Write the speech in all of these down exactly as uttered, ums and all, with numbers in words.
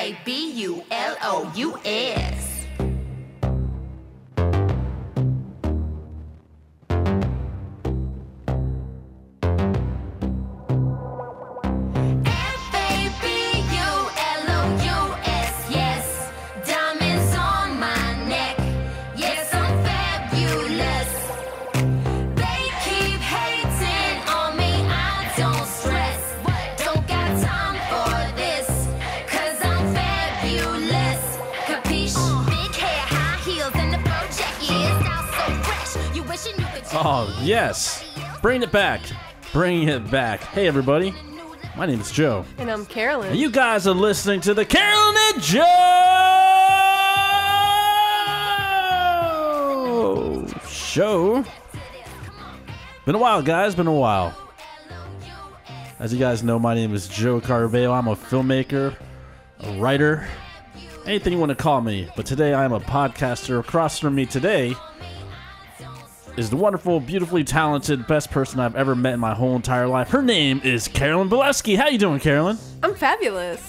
A B U L O U S. Oh, yes. Bring it back. Bring it back. Hey, everybody. My name is Joe. And I'm Carolyn. And you guys are listening to the Carolyn and Joe Show. Been a while, guys. Been a while. As you guys know, my name is Joe Carvalho. I'm a filmmaker, a writer, anything you want to call me. But today I am a podcaster. Across from me today is the wonderful, beautifully talented, best person I've ever met in my whole entire life. Her name is Carolyn Bileski. How you doing, Carolyn? I'm fabulous.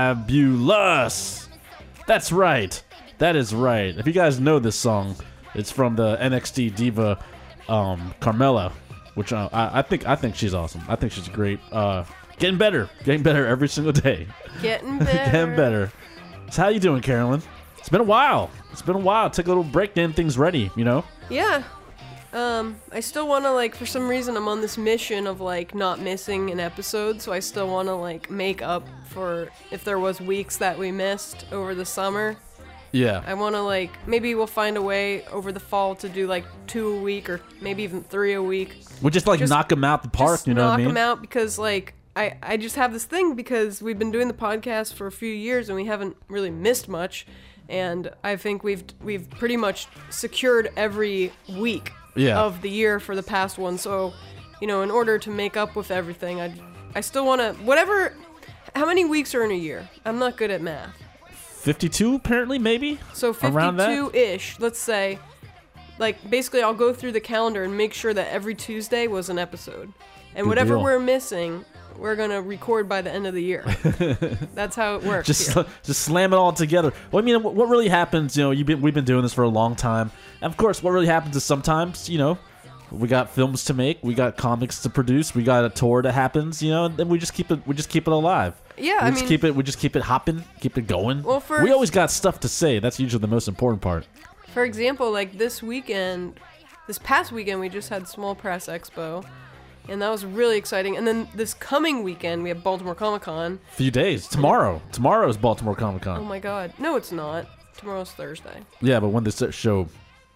Fabulous. That's right. That is right. If you guys know this song, it's from the N X T diva um, Carmella, which uh, I, I think I think she's awesome. I think she's great. Uh, getting better, getting better every single day. Getting better. Getting better. So how you doing, Carolyn? It's been a while. It's been a while. Take a little break, getting things ready. You know? Yeah. Um, I still want to, like, for some reason, I'm on this mission of, like, not missing an episode, so I still want to, like, make up for if there was weeks that we missed over the summer. Yeah. I want to, like, maybe we'll find a way over the fall to do, like, two a week or maybe even three a week. We'll just, like, just, knock them out the park, you know what I mean? knock them out because, like, I, I just have this thing because we've been doing the podcast for a few years and we haven't really missed much, and I think we've we've pretty much secured every week. Yeah. Of the year for the past one. So, you know, in order to make up with everything, I, I still want to, whatever, how many weeks are in a year? I'm not good at math. fifty-two, apparently, maybe? So fifty-two-ish, let's say. Like, basically, I'll go through the calendar and make sure that every Tuesday was an episode. And Good whatever deal. we're missing, we're going to record by the end of the year. That's how it works. Just sl- just slam it all together. Well, I mean, what, what really happens, you know, you've been, we've been doing this for a long time. And of course, what really happens is sometimes, you know, we got films to make, we got comics to produce, we got a tour that happens, you know, and then we just keep it we just keep it alive. Yeah, we I just mean, keep it we just keep it hopping, keep it going. Well, for we always got stuff to say. That's usually the most important part. For example, like this weekend, this past weekend, we just had Small Press Expo. And that was really exciting. And then this coming weekend, we have Baltimore Comic Con. Few days. Tomorrow. Tomorrow is Baltimore Comic Con. Oh my god. No, it's not. Tomorrow's Thursday. Yeah, but when this show...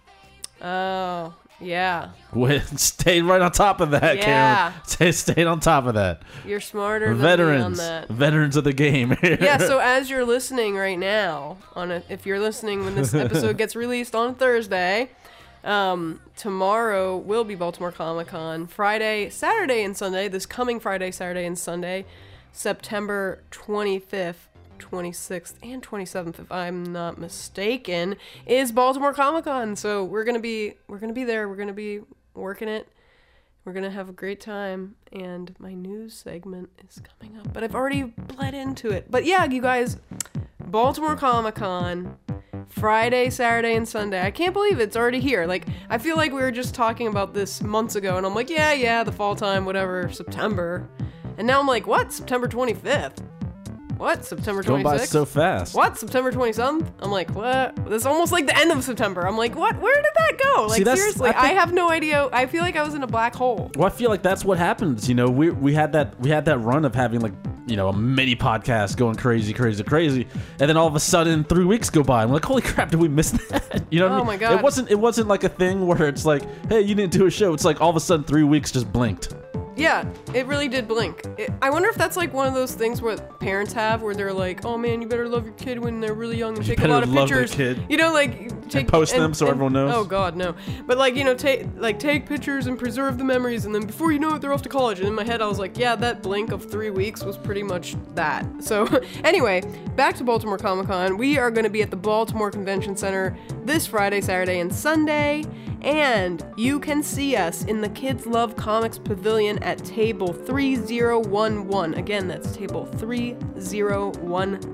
Oh, yeah. Stay right on top of that, yeah. Karen. Stay, stay on top of that. You're smarter Veterans. than me on that. Veterans of the game. Yeah, so as you're listening right now, on a, if you're listening when this episode gets released on Thursday... Um, tomorrow will be Baltimore Comic Con. Friday, Saturday, and Sunday, this coming Friday, Saturday, and Sunday, September twenty-fifth, twenty-sixth, and twenty-seventh, if I'm not mistaken, is Baltimore Comic Con. So we're gonna be we're gonna be there. We're gonna be working it. We're gonna have a great time, and my news segment is coming up. But I've already bled into it. But yeah, you guys, Baltimore Comic Con. Friday, Saturday, and Sunday. I can't believe it's already here. Like, I feel like we were just talking about this months ago, and I'm like, yeah, yeah, the fall time, whatever, September. And now I'm like, what? September twenty-fifth? What? September twenty-sixth? Going by so fast. What? September twenty-seventh? I'm like, what? That's almost like the end of September. I'm like, what? Where did that go? Like, See, seriously, I, think, I have no idea. I feel like I was in a black hole. Well, I feel like that's what happens. You know, we we had that we had that run of having like, you know, a mini podcast going crazy, crazy, crazy, and then all of a sudden three weeks go by. I'm like, holy crap, did we miss that? You know what I mean? Oh my god! It wasn't it wasn't like a thing where it's like, hey, you didn't do a show. It's like all of a sudden three weeks just blinked. Yeah, it really did blink. It, I wonder if that's like one of those things where parents have, where they're like, "Oh man, you better love your kid when they're really young and you take a lot of love pictures." Their kid. You know, like take and post and, them so and, everyone knows. Oh god, no. But like, you know, take like take pictures and preserve the memories, and then before you know it, they're off to college. And in my head, I was like, yeah, that blink of three weeks was pretty much that. So anyway, back to Baltimore Comic Con. We are going to be at the Baltimore Convention Center this Friday, Saturday, and Sunday. And you can see us in the Kids Love Comics Pavilion at table three zero one one. Again, that's table three zero one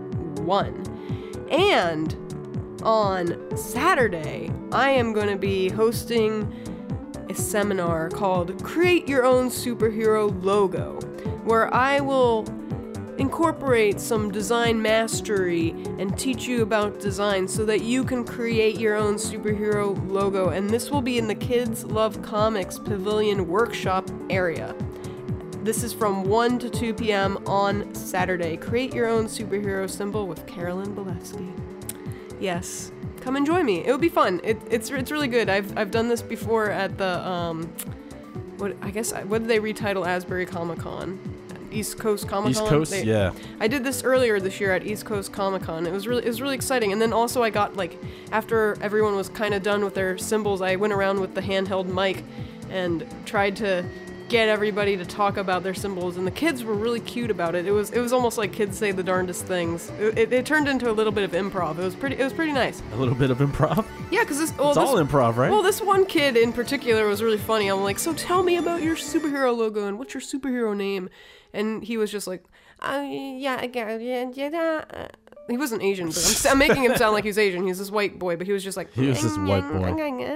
one. And on Saturday, I am going to be hosting a seminar called Create Your Own Superhero Logo, where I will incorporate some design mastery and teach you about design so that you can create your own superhero logo. And this will be in the Kids Love Comics Pavilion Workshop area. This is from one to two p.m. on Saturday. Create your own superhero symbol with Carolyn Bolesky. Yes, come and join me. It'll be fun. It, it's it's really good. I've I've done this before at the um, what I guess what did they retitle Asbury Comic Con? East Coast Comic Con. East Coast, they, yeah. I did this earlier this year at East Coast Comic Con. It was really it was really exciting. And then also I got like after everyone was kind of done with their symbols, I went around with the handheld mic and tried to get everybody to talk about their symbols, and the kids were really cute about it. It was it was almost like kids say the darndest things. It, it, it turned into a little bit of improv. It was pretty it was pretty nice. A little bit of improv? Yeah, because this well, It's this, all improv, right? Well, this one kid in particular was really funny. I'm like, so tell me about your superhero logo and what's your superhero name? And he was just like, uh, yeah, yeah, yeah, yeah. He wasn't Asian, but I'm, s- I'm making him sound like he's Asian. He's this white boy, but he was just like, He was this white boy.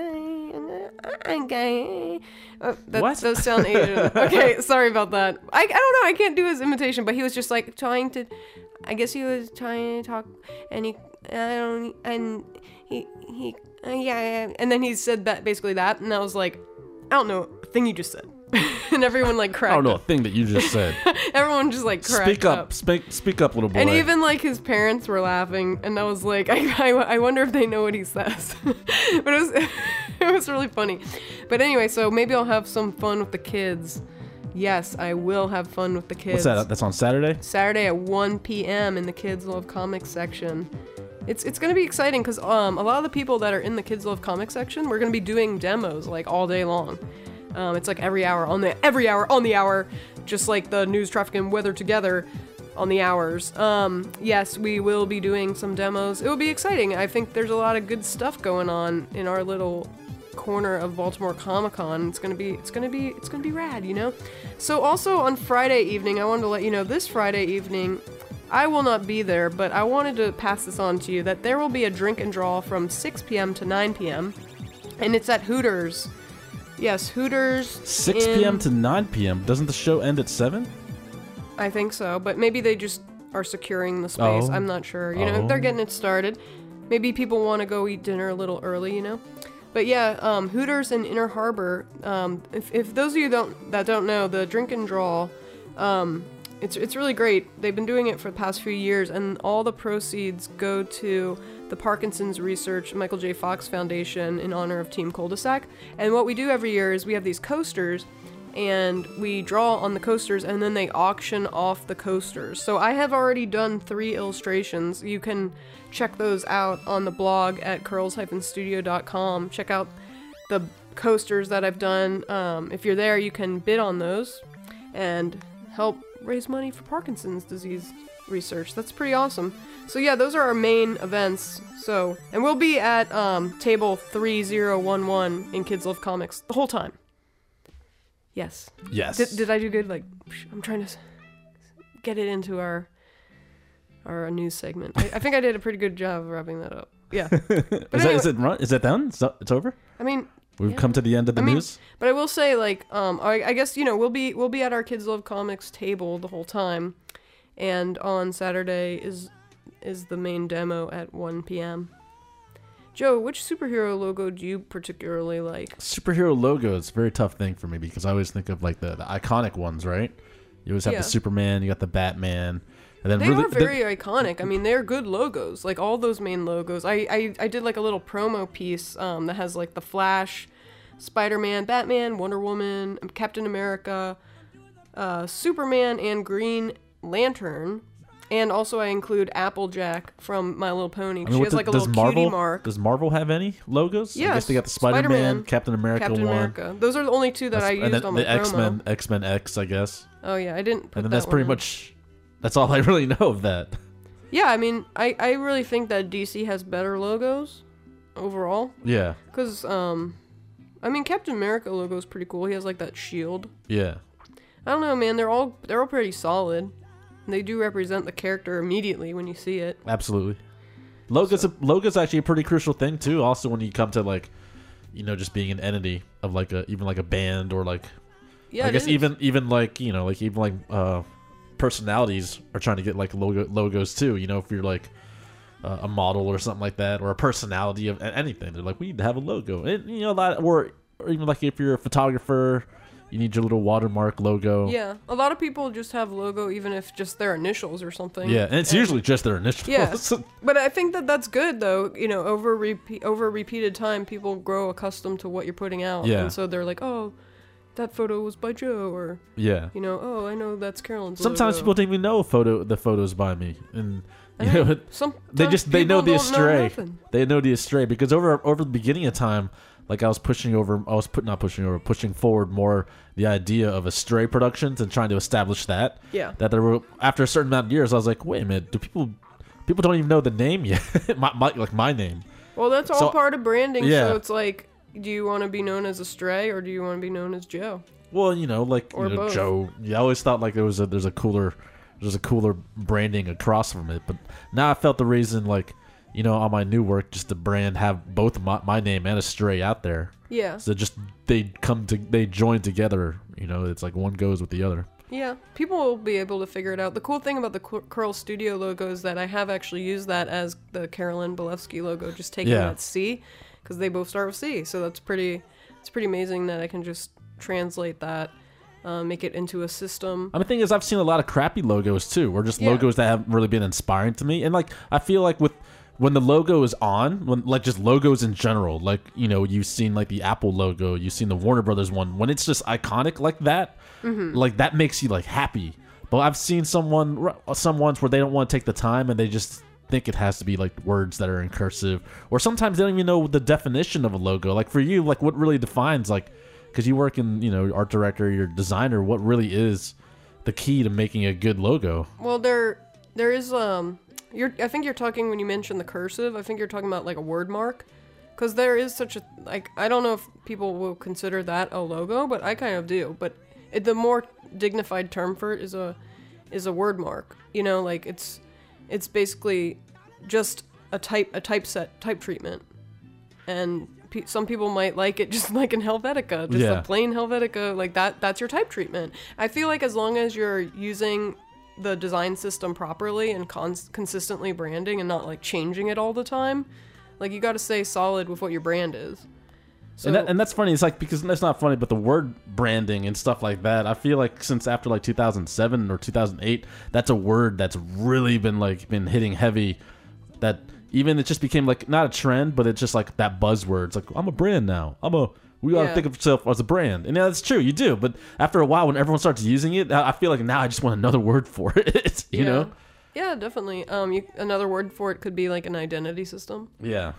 Uh, that What? does sound Asian. Okay, sorry about that. I, I don't know. I can't do his imitation, but he was just like trying to. I guess he was trying to talk, and he, I don't, and he, he, uh, yeah, yeah, and then he said that basically that, and I was like, I don't know, a thing you just said, and everyone like cracked. I don't know, a up. thing that you just said. Everyone just like cracked Speak up. Speak speak up, little boy. And even like his parents were laughing, and I was like, I, I, I wonder if they know what he says. But it was it was really funny. But anyway, so maybe I'll have some fun with the kids. Yes, I will have fun with the kids. What's that? That's on Saturday? Saturday at one p.m. in the Kids Love Comics section. It's it's gonna be exciting because um a lot of the people that are in the Kids Love Comics section, we're gonna be doing demos like all day long. Um, it's like every hour on the every hour on the hour, just like the news, traffic, and weather together on the hours. Um, yes, we will be doing some demos. It will be exciting. I think there's a lot of good stuff going on in our little corner of Baltimore Comic Con. It's gonna be it's gonna be it's gonna be rad, you know. So also on Friday evening, I wanted to let you know this Friday evening, I will not be there, but I wanted to pass this on to you that there will be a drink and draw from six p.m. to nine p.m. and it's at Hooters. Yes, Hooters. six in- p.m. to nine p.m. Doesn't the show end at seven? I think so, but maybe they just are securing the space. Oh. I'm not sure. You know, Oh. they're getting it started. Maybe people want to go eat dinner a little early, you know? But yeah, um, Hooters in Inner Harbor. Um, if, if those of you don't that don't know, the drink and draw, um, it's it's really great. They've been doing it for the past few years, and all the proceeds go to the Parkinson's Research Michael J. Fox Foundation in honor of Team Cul-de-sac. And what we do every year is we have these coasters, and we draw on the coasters, and then they auction off the coasters. So I have already done three illustrations. You can check those out on the blog at curls dash studio dot com. Check out the coasters that I've done. Um, if you're there, you can bid on those and help raise money for Parkinson's disease research. That's pretty awesome. So yeah, those are our main events. So, and we'll be at um, table three zero one one in Kids Love Comics the whole time. Yes. Yes. Did, did I do good? Like, I'm trying to s- get it into our our news segment. I, I think I did a pretty good job of wrapping that up. Yeah. But is, that, anyway, is it run? Is it done? It's, it's over? I mean, We've yeah. come to the end of the I mean, news? But I will say, like, um, I, I guess, you know, we'll be we'll be at our Kids Love Comics table the whole time, and on Saturday is is the main demo at one p.m. Joe, which superhero logo do you particularly like? Superhero logo is a very tough thing for me because I always think of like the, the iconic ones, right? You always have Yeah. the Superman, you got the Batman, and then They really are very iconic. I mean, they're good logos. Like all those main logos. I, I, I did like a little promo piece um, that has like the Flash, Spider-Man, Batman, Wonder Woman, Captain America, uh, Superman, and Green Lantern. And also I include Applejack from My Little Pony. I mean, She what has the- like a does little Marvel cutie mark. does Marvel have any logos? I Yes, guess they got the Spider-Man, Spider-Man, Captain America Captain one, America. Those are the only two that I and used then on my the X Men, promo. X Men X, I guess. Oh yeah, I didn't put And then that that's pretty one in. much that's all I really know of that. Yeah, I mean, I, I really think that D C has better logos overall. Yeah, Because, um, I mean, Captain America logo is pretty cool. He has, like, that shield. yeah. I don't know, man. They're all, they're all pretty solid. They do represent the character immediately when you see it. Absolutely. Logo's a, logo's actually a pretty crucial thing too. Also, when you come to like, you know, just being an entity of like a even like a band or like, Yeah, I it guess is. even even like you know like even like uh, personalities are trying to get like logo logos too. You know, if you're like uh, a model or something like that, or a personality of a- anything, they're like, we need to have a logo. And you know that, or or even like if you're a photographer, you need your little watermark logo. Yeah, a lot of people just have logo even if just their initials or something. Yeah, and it's usually just their initials. Yeah, but I think that that's good though. You know, over repeat over repeated time, people grow accustomed to what you're putting out, Yeah. and so they're like, oh, that photo was by Joe, or yeah. you know, oh, I know that's Carolyn's. Sometimes logo. people don't even know photo the photos by me, and I you know. know, Sometimes they just they know the people don't astray. nothing. They know the astray because over over the beginning of time, like I was pushing over, I was put not pushing over, pushing forward more the idea of Astray Productions and trying to establish that. Yeah. That there were after a certain amount of years, I was like, wait a minute, do people people don't even know the name yet? my, my like my name. Well, that's all So- part of branding. yeah. So it's like, do you want to be known as Astray or do you want to be known as Joe? Well, you know, like Or you know, both. Joe. Yeah, I always thought like there was a there's a cooler there's a cooler branding across from it, but now I felt the reason like you know on my new work just to brand have both my, my name and Astray out there. Yeah. So just they come to they join together. You know, it's like one goes with the other. Yeah, people will be able to figure it out. The cool thing about the Cur- Curl Studio logo is that I have actually used that as the Carolyn Bolevsky logo, just taking Yeah. that C, because they both start with C. So that's pretty, it's pretty amazing that I can just translate that, uh, make it into a system. I mean, the thing is, I've seen a lot of crappy logos too, or just Yeah. logos that haven't really been inspiring to me. And like, I feel like with when the logo is on, when like just logos in general, like you know, you've seen like the Apple logo, you've seen the Warner Brothers one. When it's just iconic like that, Mm-hmm. like that makes you like happy. But I've seen someone, some ones where they don't want to take the time and they just think it has to be like words that are in cursive, or sometimes they don't even know the definition of a logo. Like for you, like what really defines like, because you work in you know art director, you're a designer, what really is the key to making a good logo? Well, there, there is um, you're. I think you're talking when you mention the cursive. I think you're talking about like a word mark, because there is such a like. I don't know if people will consider that a logo, but I kind of do. But it, the more dignified term for it is a is a word mark. You know, like it's it's basically just a type a typeset type treatment, and pe- some people might like it just like in Helvetica, just Yeah. a plain Helvetica, like that. That's your type treatment. I feel like as long as you're using the design system properly and cons- consistently branding and not like changing it all the time, like you got to stay solid with what your brand is. So and, that, and that's funny. It's like because that's not funny, but the word branding and stuff like that. I feel like since after like two thousand seven or two thousand eight, that's a word that's really been like been hitting heavy. That even it just became like not a trend, but it's just like that buzzword. It's like I'm a brand now. I'm a we gotta Yeah. think of yourself as a brand, and yeah, that's true. You do, but after a while, when everyone starts using it, I I feel like now I just want another word for it. You yeah. know? Yeah, definitely. Um, you, another word for it could be like an identity system. Yeah.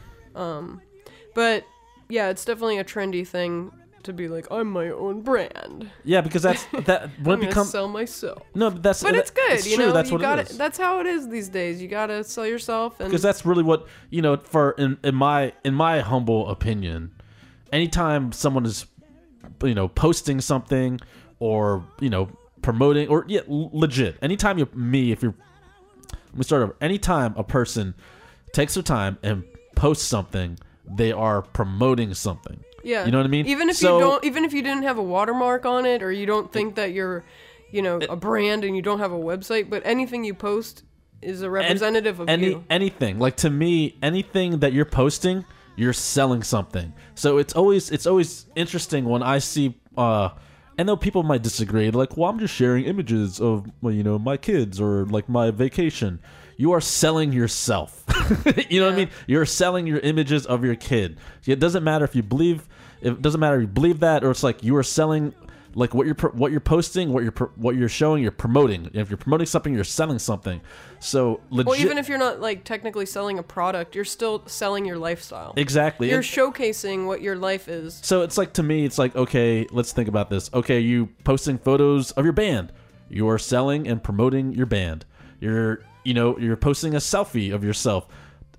But yeah, it's definitely a trendy thing to be like, I'm my own brand. Yeah, because that's that I'm when it gonna becomes sell myself. no, but that's But it's good, It's you true. know. That's you what got it is. That's how it is these days. You gotta sell yourself, and Because that's really what you know. For in, in my in my humble opinion, anytime someone is, you know, posting something or you know promoting or yeah, l- legit. Anytime you me if you're, let me start over. Anytime a person takes their time and posts something, they are promoting something. yeah, You know what I mean? Even if So- you don't, even if you didn't have a watermark on it, or you don't think that you're, you know, a brand and you don't have a website, but anything you post is a representative of any you. anything like to me anything that you're posting you're selling something. So it's always it's always interesting when I see uh and though people might disagree, like, well, I'm just sharing images of, well, you know, my kids or like my vacation. You are selling yourself. You know what I mean? You're selling your images of your kid. It doesn't matter if you believe. It doesn't matter if you believe that, or it's like you are selling, like what you're pro- what you're posting, what you're pro- what you're showing, you're promoting. If you're promoting something, you're selling something. So legit. Well, even if you're not like technically selling a product, you're still selling your lifestyle. exactly. You're And- showcasing what your life is. So it's like, to me, it's like, okay, let's think about this. Okay, you posting photos of your band. You are selling and promoting your band. You're, you know, you're posting a selfie of yourself.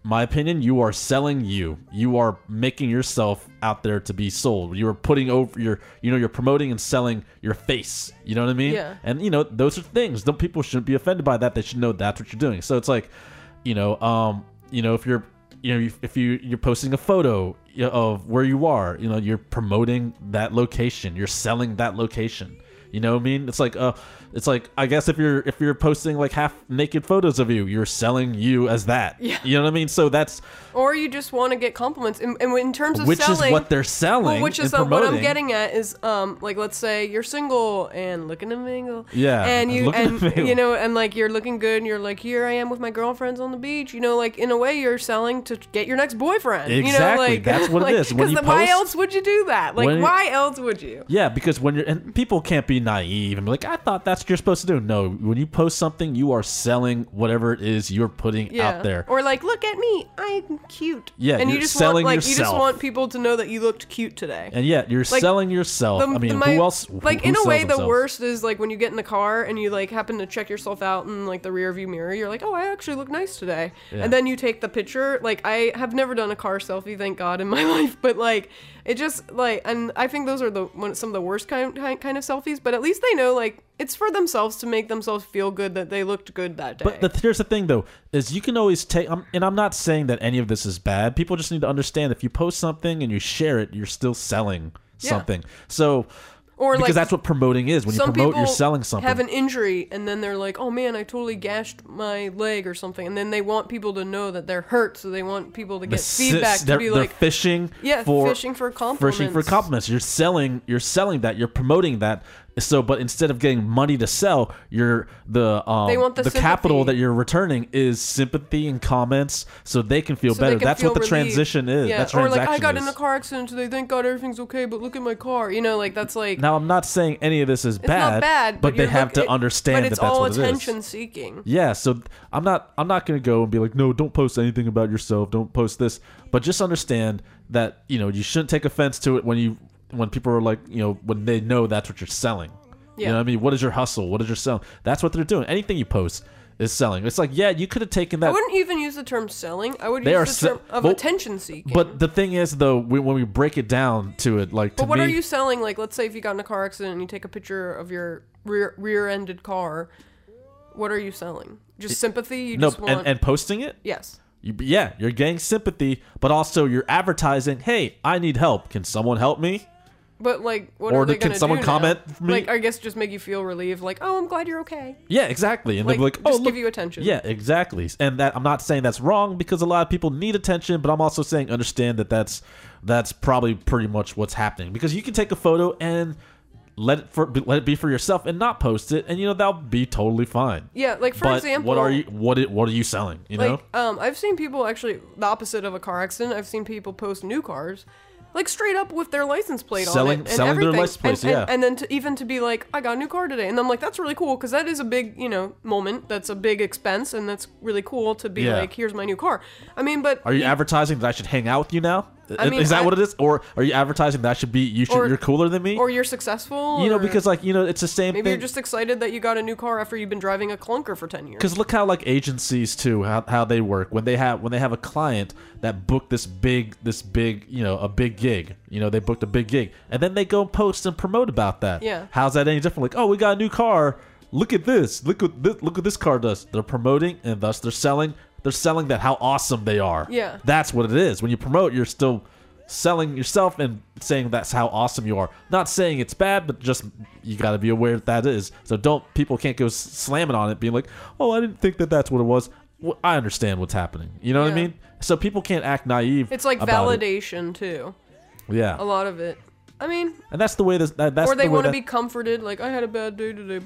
my opinion, you are selling you. You are making yourself out there to be sold. You are putting over your, you know, you're promoting and selling your face. You know what I mean? Yeah. And you know, those are things. Don't people shouldn't be offended by that. They should know that's what you're doing. So it's like, you know, um, you know, if you're, you know, if you you're posting a photo of where you are, you know, you're promoting that location. You're selling that location. You know what I mean? It's like, uh, it's like, I guess if you're if you're posting like half naked photos of you, you're selling you as that. Yeah. You know what I mean? So that's, or you just want to get compliments. And, and in terms of which selling, is what they're selling. well, which is and uh, what I'm promoting. getting at is, um, like let's say you're single and looking to mingle. Yeah, And you looking and to mingle. you know and like you're looking good and you're like, here I am with my girlfriends on the beach. You know, like in a way you're selling to get your next boyfriend. You know, Exactly. like That's what it like, is. When you Because why post- else would you do that? Like When you- why else would you? Yeah, because when you're, and people can't be naive and be like, I thought that's what you're supposed to do. No, when you post something, you are selling whatever it is you're putting Yeah. out there. Or like, look at me, I'm cute. Yeah, and you you're just selling want like you just yourself. want people to know that you looked cute today. And yeah, you're Like, selling yourself. The- I mean, the- my- who else? Like who in a sells way, the themselves? worst is like when you get in the car and you like happen to check yourself out in like the rear view mirror. You're like, oh, I actually look nice today. Yeah. And then you take the picture. Like I have never done a car selfie, thank God, in my life. But like it just like, and I think those are the one, some of the worst kind kind kind of selfies. But at least they know like it's for themselves to make themselves feel good that they looked good that day. But the, here's the thing, though, is you can always take, um, and I'm not saying that any of this is bad. People just need to understand if you post something and you share it, you're still selling Yeah. something. So, Or, because like, that's what promoting is. When you Some promote, you're people selling something. have an injury and then they're like, oh man, I totally gashed my leg or something. And then they want people to know that they're hurt. So they want people to get Assist- feedback to they're, be they're like, fishing yeah, for fishing for compliments. fishing for compliments. You're selling you're selling that, you're promoting that. So but instead of getting money to sell, you're the um They want the capital sympathy. that you're returning is sympathy and comments so they can feel So they better. can That's feel what the relieved. transition is. Yeah. That Or like, I transaction got is. in a car accident today. Thank God everything's okay, but look at my car. You know, like that's like, Now I'm not saying any of this is it's bad, not bad, but, they you're have look- to it- understand but that it's that's all what it is. attention seeking. Yeah, so I'm not I'm not gonna go and be like, no, don't post anything about yourself, don't post this. But just understand that, you know, you shouldn't take offense to it when you when people are like, you know, when they know that's what you're selling. You Yeah. know what I mean? What is your hustle? What is your selling? That's what they're doing. Anything you post is selling. It's like, yeah, you could have taken that. I wouldn't even use the term selling. I would They are use the se- term of well, attention seeking. But the thing is, though, we, when we break it down to it, like, to But what me, are you selling? Like, let's say if you got in a car accident and you take a picture of your rear rear-ended car, what are you selling? Just sympathy? You no, just want and, and posting it? yes. You, yeah, you're getting sympathy, but also you're advertising, hey, I need help. Can someone help me? But like, what Or are they can gonna someone do comment now? for me? Like, I guess just make you feel relieved. Like, oh, I'm glad you're okay. Yeah, exactly. And Like, they'll be like, oh, just look. give you attention. Yeah, exactly. And that I'm not saying that's wrong because a lot of people need attention, but I'm also saying understand that that's that's probably pretty much what's happening because you can take a photo and let it for let it be for yourself and not post it, and you know that'll be totally fine. Yeah, like for but example, what are you what it, what are you selling? You know, like, um, I've seen people actually the opposite of a car accident. I've seen people post new cars, like straight up with their license plate Selling- on it and selling their everything. license plates, and, yeah. and, and then to even to be like, I got a new car today, and I'm like, that's really cool because that is a big, you know, moment. That's a big expense, and that's really cool to be Yeah. like, here's my new car. I mean, but are you advertising that I should hang out with you now? I mean, is that I- what it is, or are you advertising that I should be you should Or- you're cooler than me? or you're successful, you know, or because like you know, it's the same maybe thing. you're just excited that you got a new car after you've been driving a clunker for ten years. Because look how like agencies too, how, how they work when they have when they have a client that booked this big this big you know a big gig, you know they booked a big gig, and then they go and post and promote about that. Yeah. How's that any different? Like, oh, we got a new car. Look at this. Look what this, look what this car does. They're promoting and thus they're selling. They're selling that how awesome they are. Yeah. That's what it is. When you promote, you're still selling yourself and saying that's how awesome you are. Not saying it's bad, but just you got to be aware that that is. So don't people can't go s- slamming on it, being like, "Oh, I didn't think that that's what it was." Well, I understand what's happening. You know what I Yeah. mean? So people can't act naive. It's like about it. validation too. Yeah, A lot of it. I mean, and that's the way this. That, that's or they the way want to that- be comforted. Like, I had a bad day today.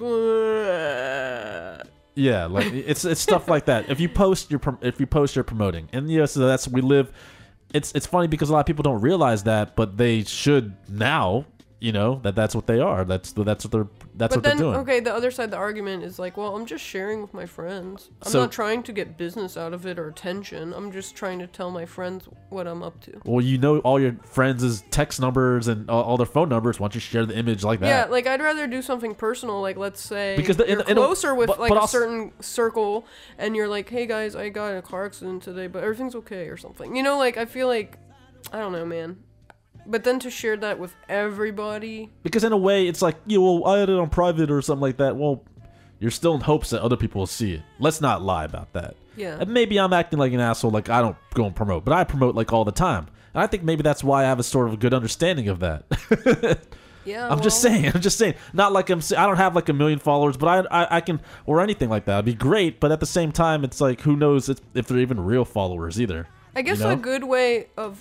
Blah. Yeah, like it's it's stuff like that. If you post your prom- if you post you're promoting, and you know, so that's we live. It's it's funny because a lot of people don't realize that, but they should now. you know, that that's what they are. That's that's what they're that's But what then, they're doing. okay, the other side of the argument is like, well, I'm just sharing with my friends. I'm So- not trying to get business out of it or attention. I'm just trying to tell my friends what I'm up to. Well, you know all your friends' text numbers and all, all their phone numbers. Why don't you share the image like that? Yeah, like I'd rather do something personal, like let's say Because the- you're in- in a- closer with but- like but a also- certain circle, and you're like, hey guys, I got in a car accident today, but everything's okay or something. You know, like I feel like, I don't know, man. But then to share that with everybody, Because in a way, it's like, yeah, well, I had it on private or something like that. Well, you're still in hopes that other people will see it. Let's not lie about that. yeah. And maybe I'm acting like an asshole, like I don't go and promote, but I promote like all the time. And I think maybe that's why I have a sort of a good understanding of that. Yeah, I'm just well, saying. I'm just saying. Not like I'm. I don't have like a million followers, but I, I, I can, or anything like that. It'd be great. But at the same time, it's like, who knows if, if they're even real followers either. I guess you know? a good way of,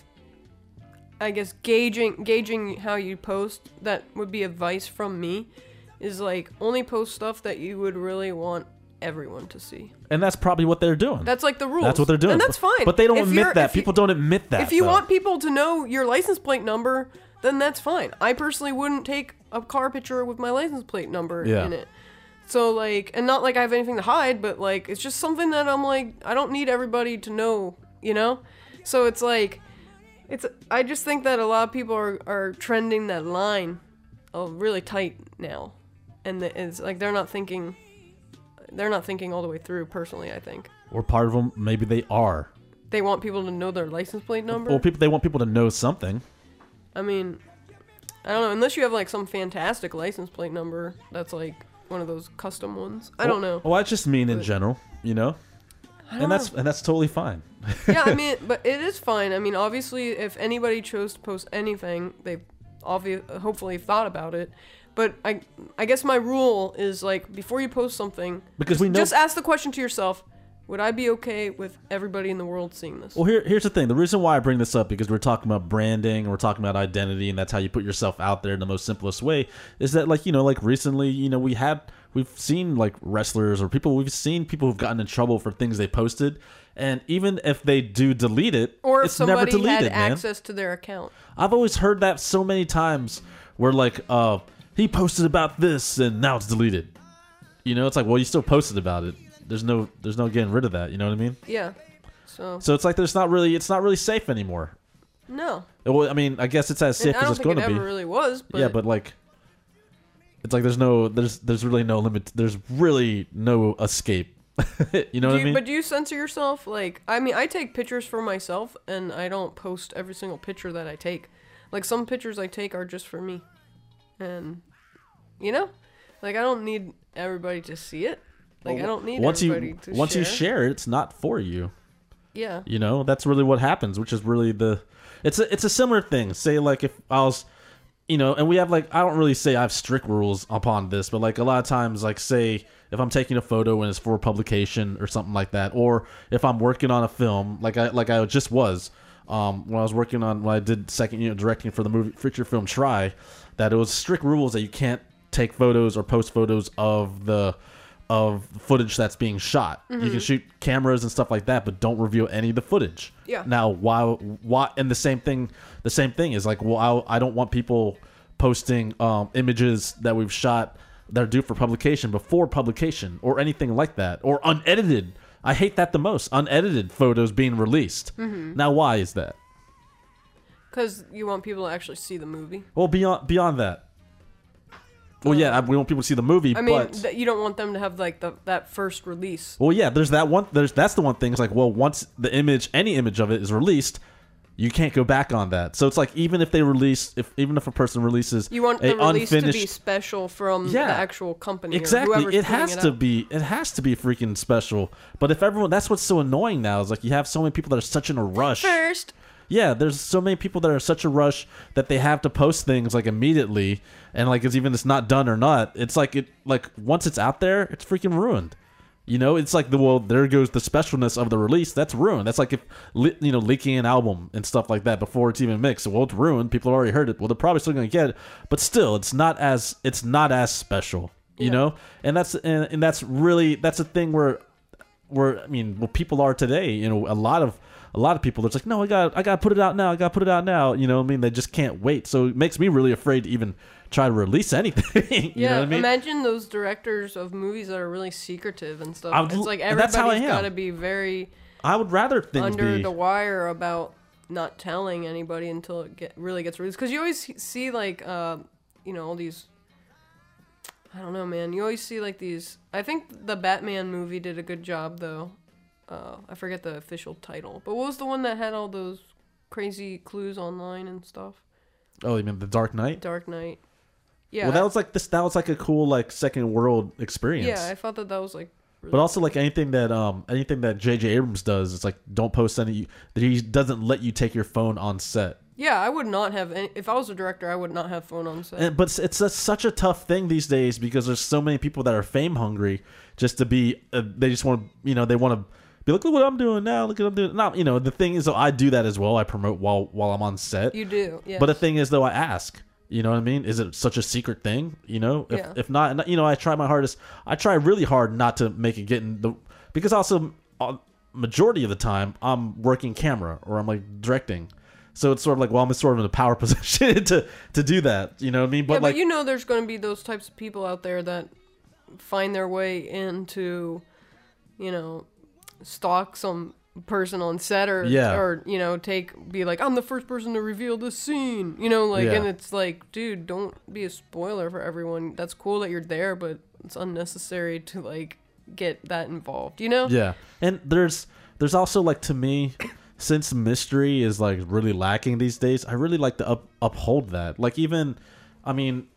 I guess gauging gauging how you post, that would be advice from me, is like only post stuff that you would really want everyone to see. And that's probably what they're doing. That's like the rules. That's what they're doing. and that's fine. But they don't If you're- admit that. if you- People don't admit that. If you though. want people to know your license plate number, then that's fine. I personally wouldn't take a car picture with my license plate number Yeah. in it. So like, and not like I have anything to hide, but like it's just something that I'm like, I don't need everybody to know, you know? So it's like, it's I just think that a lot of people are, are trending that line oh, really tight now. And the, it's like they're not thinking they're not thinking all the way through, personally, I think. Or part of them, maybe they are. They want people to know their license plate number. Well, people they want people to know something. I mean, I don't know, unless you have like some fantastic license plate number that's like one of those custom ones. I don't know. Well, I just mean in But- general, you know? I don't And that's know. and that's totally fine. Yeah, I mean, but it is fine. I mean, obviously, if anybody chose to post anything, they obviously, hopefully thought about it. But I, I guess my rule is like before you post something, Because we know just ask the question to yourself: would I be okay with everybody in the world seeing this? Well, here, here's the thing. The reason why I bring this up, because we're talking about branding, and we're talking about identity, and that's how you put yourself out there in the most simplest way, is that, like, you know, like recently, you know, we had, we've seen, like, wrestlers or people, we've seen people who've gotten in trouble for things they posted, and even if they do delete it, Or if it's never somebody deleted, had man. access to their account. I've always heard that so many times where, like, uh, he posted about this, and now it's deleted. You know, it's like, well, you still posted about it. There's no, there's no getting rid of that. You know what I mean? Yeah. So So it's like there's not really, it's not really safe anymore. no, Well, I mean, I guess it's as and safe I as don't it's think going it to ever be. really was. But Yeah, but like, it's like there's no, there's, there's really no limit. There's really no escape. You know do what you, I mean? But do you censor yourself? Like, I mean, I take pictures for myself, and I don't post every single picture that I take. Like, some pictures I take are just for me, and you know, like I don't need everybody to see it. Like, I don't need once everybody you to once share. you share it, it's not for you. Yeah. You know, that's really what happens, which is really the. It's a it's a similar thing. Say like if I was, you know, and we have like I don't really say I have strict rules upon this, but like a lot of times, like say if I'm taking a photo and it's for publication or something like that, or if I'm working on a film, like I like I just was, um, when I was working on when I did second unit directing for the movie feature film Try, that it was strict rules that you can't take photos or post photos of the of footage that's being shot. Mm-hmm. You can shoot cameras and stuff like that, but don't reveal any of the footage. Yeah. Now, why? Why? And the same thing. The same thing is like, well, I, I don't want people posting um, images that we've shot that are due for publication before publication or anything like that, or unedited. I hate that the most. Unedited photos being released. Mm-hmm. Now, why is that? Because you want people to actually see the movie. Well, beyond beyond that. Well, yeah, I- we want people to see the movie, I mean, but th- you don't want them to have like the that first release. well, yeah, there's that one. There's that's the one thing. It's like, well, once the image, any image of it is released, you can't go back on that. So it's like even if they release, if even if a person releases, You want a the release to unfinished, be special from Yeah. the actual company. Or exactly, whoever's it putting has it to out. be. It has to be freaking special. But if everyone, that's what's so annoying now is like you have so many people that are such in a rush. First. Yeah, there's so many people that are such a rush that they have to post things like immediately, and like it's even it's not done or not. It's like it like once it's out there, it's freaking ruined. You know, it's like the well, there goes the specialness of the release. That's ruined. That's like if le- you know leaking an album and stuff like that before it's even mixed. Well, it's ruined. People already heard it. Well, they're probably still gonna get it, but still, it's not as it's not as special. You Yeah. know, and that's and, and that's really that's a thing where where I mean, well, people are today. You know, a lot of a lot of people, it's like, no, I got I got to put it out now. I got to put it out now. You know what I mean? They just can't wait. So it makes me really afraid to even try to release anything. you yeah, know what I mean? Imagine those directors of movies that are really secretive and stuff. I would- It's like and that's how I everybody's am. got to be very I would rather things under be. the wire about not telling anybody until it get, really gets released. Because you always see, like, uh, you know, all these... I don't know, man. You always see, like, these... I think the Batman movie did a good job, though. Uh, I forget the official title. But what was the one that had all those crazy clues online and stuff? Oh, you mean The Dark Knight? Dark Knight. Yeah. Well, that was like this. That was like a cool like second world experience. Yeah, I thought that that was, like... Really But also like anything that um anything that J J Abrams does, it's like don't post any that he doesn't let you take your phone on set. Yeah, I would not have any... If I was a director, I would not have phone on set. And, but it's, it's a, such a tough thing these days because there's so many people that are fame hungry just to be. Uh, they just want to you know they want to be like, look what I'm doing now. Look what I'm doing. Not you know the thing is though I do that as well. I promote while while I'm on set. You do, yeah. But the thing is though I ask. You know what I mean? Is it such a secret thing? You know, if Yeah. if not, you know, I try my hardest. I try really hard not to make it get in the because also uh, majority of the time I'm working camera or I'm like directing, so it's sort of like well I'm sort of in a power position to to do that. You know what I mean? But yeah, like but you know, there's going to be those types of people out there that find their way into, you know, stalk some person on set or Yeah. or you know take be like I'm the first person to reveal this scene, you know, like Yeah. and it's like, dude, don't be a spoiler for everyone. That's cool that you're there, but it's unnecessary to like get that involved, you know? yeah, and there's there's also like to me. Since mystery is like really lacking these days, I really like to up, uphold that. Like even, I mean,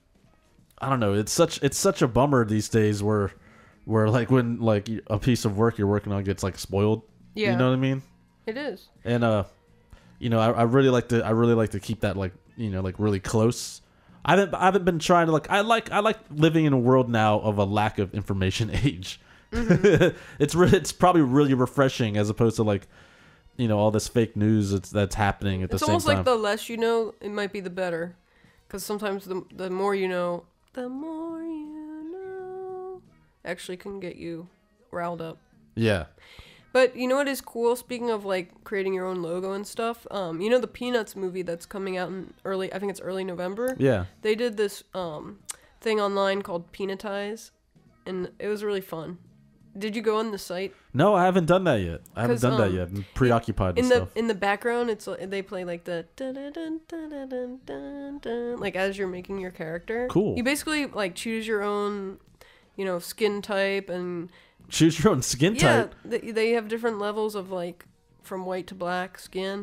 I don't know. It's such it's such a bummer these days where, where like when like a piece of work you're working on gets like spoiled. Yeah. You know what I mean? It is. And uh, you know, I, I really like to I really like to keep that like you know like really close. I haven't I haven't been trying to like I like I like living in a world now of a lack of information age. Mm-hmm. it's re- it's probably really refreshing as opposed to like. You know all this fake news that's, that's happening at the It's same almost time. like the less you know, it might be the better, because sometimes the the more you know, the more you know, actually can get you riled up. Yeah. But you know what is cool? Speaking of like creating your own logo and stuff, um, you know the Peanuts movie that's coming out in early, I think it's early November. Yeah. They did this um thing online called Peanutize, and it was really fun. Did you go on the site? No, I haven't done that yet. I haven't 'Cause, done that um, yet. I'm preoccupied in with the stuff. in the background, it's like, they play like the dun, dun, dun, dun, dun, dun, dun, dun, like as you're making your character. Cool. You basically like choose your own, you know, skin type and Choose your own skin yeah, type. they, they have different levels of like from white to black skin,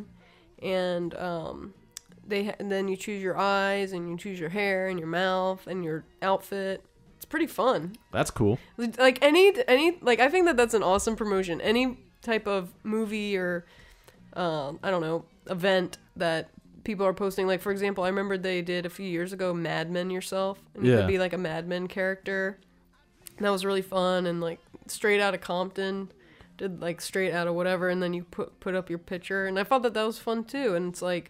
and um, they ha- and then you choose your eyes and you choose your hair and your mouth and your outfit. It's pretty fun. That's cool. Like any any like I think that that's an awesome promotion. Any type of movie or um, I don't know event that people are posting. Like for example, I remember they did a few years ago Mad Men Yourself, and you Yeah. could be like a Mad Men character. And that was really fun. And like Straight Outta Compton did like Straight Outta whatever, and then you put put up your picture, and I thought that that was fun too. And it's like.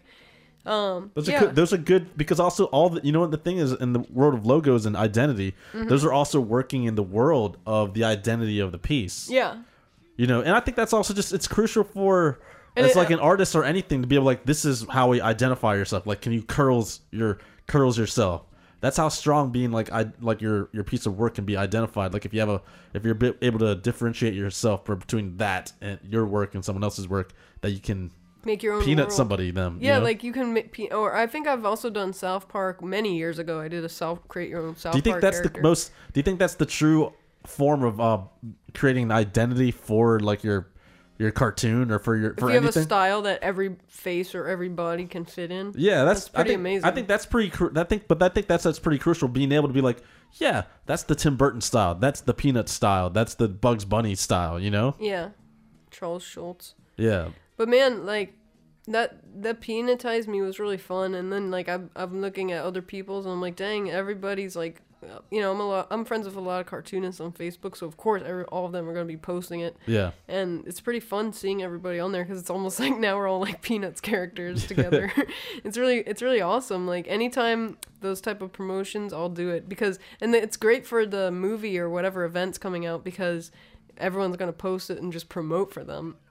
Um, Those are yeah. good. Those are good because also all the you know what the thing is in the world of logos and identity, Mm-hmm. those are also working in the world of the identity of the piece. Yeah. You know, and I think that's also just it's crucial for And it's it- like an artist or anything to be able like this is how we identify yourself. Like, can you curls your curls yourself? That's how strong being like I like your your piece of work can be identified. Like if you have a if you're bi- able to differentiate yourself between that and your work and someone else's work, that you can Make your own peanut world. somebody them. Yeah, you know? like you can make, pe- or I think I've also done South Park many years ago. I did a South create your own South Do you think Park that's character. the most? Do you think that's the true form of uh, creating an identity for like your your cartoon or for your If for you have anything? a style that every face or every body can fit in. Yeah, that's, That's pretty I think, amazing. I think that's pretty. Cru- I think, but I think that's that's pretty crucial. Being able to be like, yeah, that's the Tim Burton style. That's the Peanut style. That's the Bugs Bunny style. You know? Yeah, Charles Schultz. Yeah. But man, like that that Peanutize me was really fun. And then like I'm I'm looking at other people's and I'm like, dang, everybody's like, you know, I'm a lot. I'm friends with a lot of cartoonists on Facebook, so of course every, all of them are gonna be posting it. Yeah. And it's pretty fun seeing everybody on there because it's almost like now we're all like Peanuts characters together. it's really it's really awesome. Like anytime those type of promotions, I'll do it because and it's great for the movie or whatever events coming out because everyone's gonna post it and just promote for them.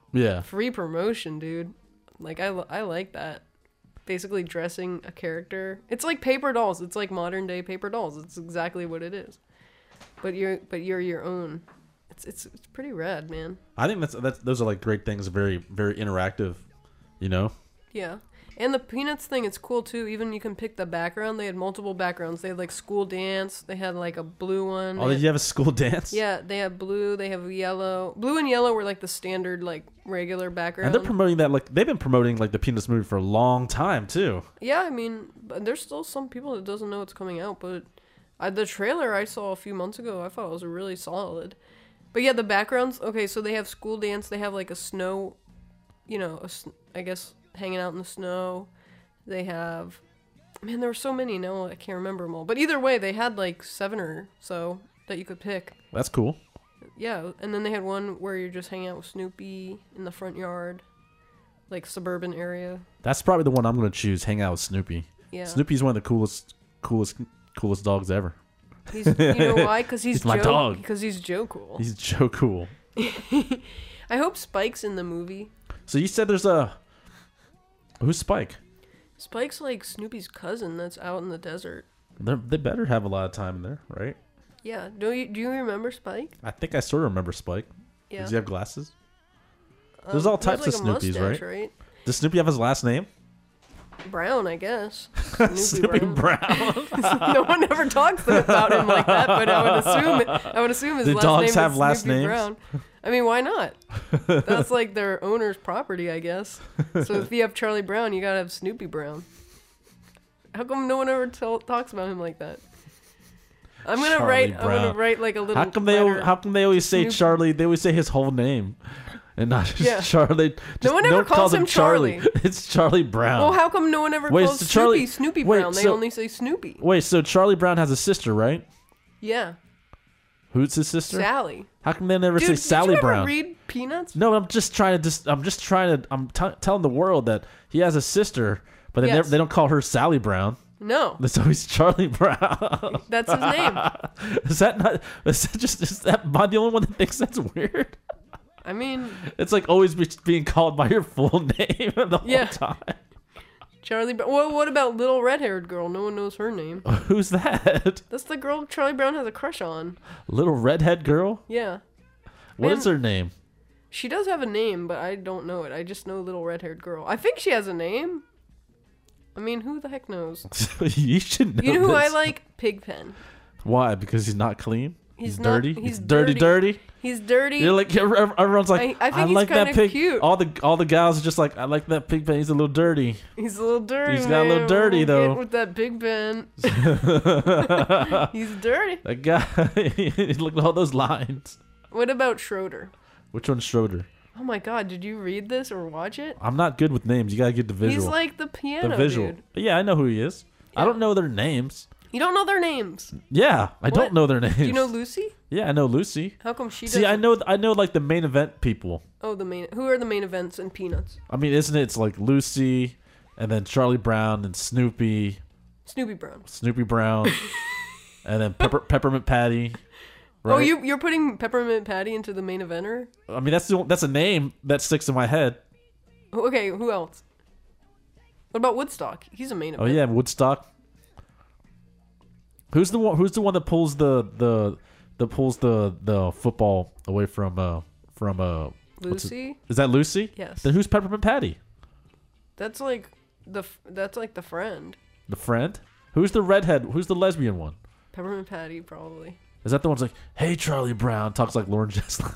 Yeah. Free promotion, dude. Like I, I like that. Basically dressing a character. It's like paper dolls. It's like modern day paper dolls. It's exactly what it is. But you're but you're your own. It's it's it's pretty rad, man. I think that's that's those are like great things. Very very interactive. You know. Yeah. And the Peanuts thing, it's cool too. Even you can pick the background. They had multiple backgrounds. They had like school dance. They had like a blue one. Oh, They did had- you have a school dance? Yeah, they have blue. They have yellow. Blue and yellow were like the standard, like regular background. And they're promoting that like they've been promoting like the Peanuts movie for a long time too. Yeah, I mean, but there's still some people that doesn't know it's coming out. But I, the trailer I saw a few months ago, I thought was really solid. But yeah, the backgrounds. Okay, so they have school dance. They have like a snow, you know, a s I guess hanging out in the snow. They have, man, there were so many. Now I can't remember them all. But either way, they had like seven or so that you could pick. That's cool. Yeah, and then they had one where you're just hanging out with Snoopy in the front yard, like suburban area. That's probably the one I'm gonna choose. Hang out with Snoopy. Yeah. Snoopy's one of the coolest, coolest, coolest dogs ever. He's, you know why? Because he's, He's my Joe. dog. Because he's Joe Cool. He's Joe Cool. I hope Spike's in the movie. So you said there's a who's Spike? Spike's like Snoopy's cousin that's out in the desert. They're, they better have a lot of time in there, right? Yeah. Do you do you remember Spike? I think I sort of remember Spike. Yeah. Does he have glasses? Um, There's all he has, types of like, a Snoopies, mustache, right? right? Does Snoopy have his last name? Brown, I guess. Snoopy Brown. No one ever talks about him like that, but I would assume it, I would assume his Do last dogs name have is last Snoopy names? Brown. I mean, why not? That's like their owner's property, I guess. So if you have Charlie Brown, you gotta have Snoopy Brown. How come no one ever tell, talks about him like that? I'm gonna Charlie write. I'm Brown. gonna write like a little. How come they? letter. al- How come they always say Snoopy. Charlie? They always say his whole name, and not just Yeah. Charlie. Just, one ever one calls him Charlie. It's Charlie Brown. Well, how come no one ever Wait, calls so Snoopy Charlie- Snoopy wait, Brown? They so- only say Snoopy. Wait, so Charlie Brown has a sister, right? Yeah, Who's his sister? Sally. How come they never Dude, say did Sally you ever Brown? read Peanuts? No, I'm just trying to. Just, I'm just trying to. I'm t- telling the world that he has a sister, but they Yes. never. They don't call her Sally Brown. No, It's always Charlie Brown. that's his name. Is that not? Is that just? Is that am I the only one that thinks that's weird? I mean, It's like always be, being called by your full name the whole Yeah. time. Charlie Brown. Well, what about little red-haired girl? No one knows her name. Who's that? That's the girl Charlie Brown has a crush on. Little redhead girl? Yeah. What Man. is her name? She does have a name, but I don't know it. I just know little red-haired girl. I think she has a name. I mean, who the heck knows? You should know. You know who I this. like? Pigpen. Why? Because he's not clean. He's not- dirty. he's dirty, dirty. dirty. He's dirty. You're like ev- everyone's like. I- I think he's like that kinda pig. cute. All the all the gals are just like, I like that pig. He's a little dirty. He's a little dirty. He's got a little man. dirty, We'll though. get with that Big Ben. He's dirty. That guy. Look at all those lines. What about Schroeder? Which one's Schroeder? Oh my God! Did you read this or watch it? I'm not good with names. You gotta get the visual. He's like the piano the visual. dude. Yeah, I know who he is. I Yeah. don't know their names. You don't know their names. Yeah, I What? don't know their names. Do you know Lucy? Yeah, I know Lucy. How come she See, doesn't? I know, I know, like the main event people. Oh, the main. Who are the main events in Peanuts? I mean, isn't it? It's like Lucy, and then Charlie Brown and Snoopy, Snoopy Brown. Snoopy Brown, and then Pepper, Peppermint Patty. Right? Oh, you you're putting Peppermint Patty into the main eventer? I mean, that's the, that's a name that sticks in my head. Oh, okay, who else? What about Woodstock? He's a main Oh event. yeah, Woodstock. Who's the one? Who's the one that pulls the the that pulls the the football away from uh from uh what's it- Lucy. Is that Lucy? Yes. Then who's Peppermint Patty? That's like the f- that's like the friend. The friend? Who's the redhead? Who's the lesbian one? Peppermint Patty probably. Is that the one's like, hey Charlie Brown, talks like Lauren Jesslyn?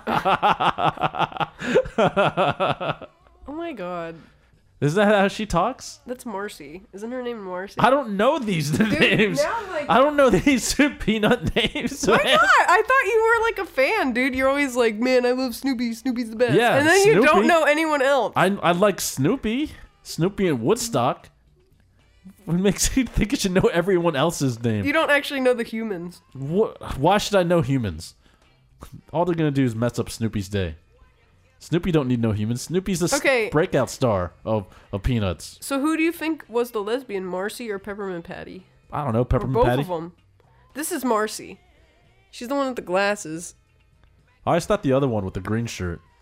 Oh my God, Isn't that how she talks? that's Marcy. Isn't her name Marcy? I don't know these names. now I'm like- I don't know these peanut names. Why man. not? I thought you were like a fan, dude. You're always like, man, I love Snoopy. Snoopy's the best. Yeah, and then you Snoopy. don't know anyone else. I I like Snoopy. Snoopy and Woodstock. What makes you think you should know everyone else's name? You don't actually know the humans. What, why should I know humans? All they're gonna do is mess up Snoopy's day. Snoopy don't need no humans. Snoopy's the s- Okay. breakout star of, of Peanuts. So who do you think was the lesbian, Marcy or Peppermint Patty? I don't know, Or Peppermint both Patty. of them. This is Marcy. She's the one with the glasses. I always thought the other one with the green shirt.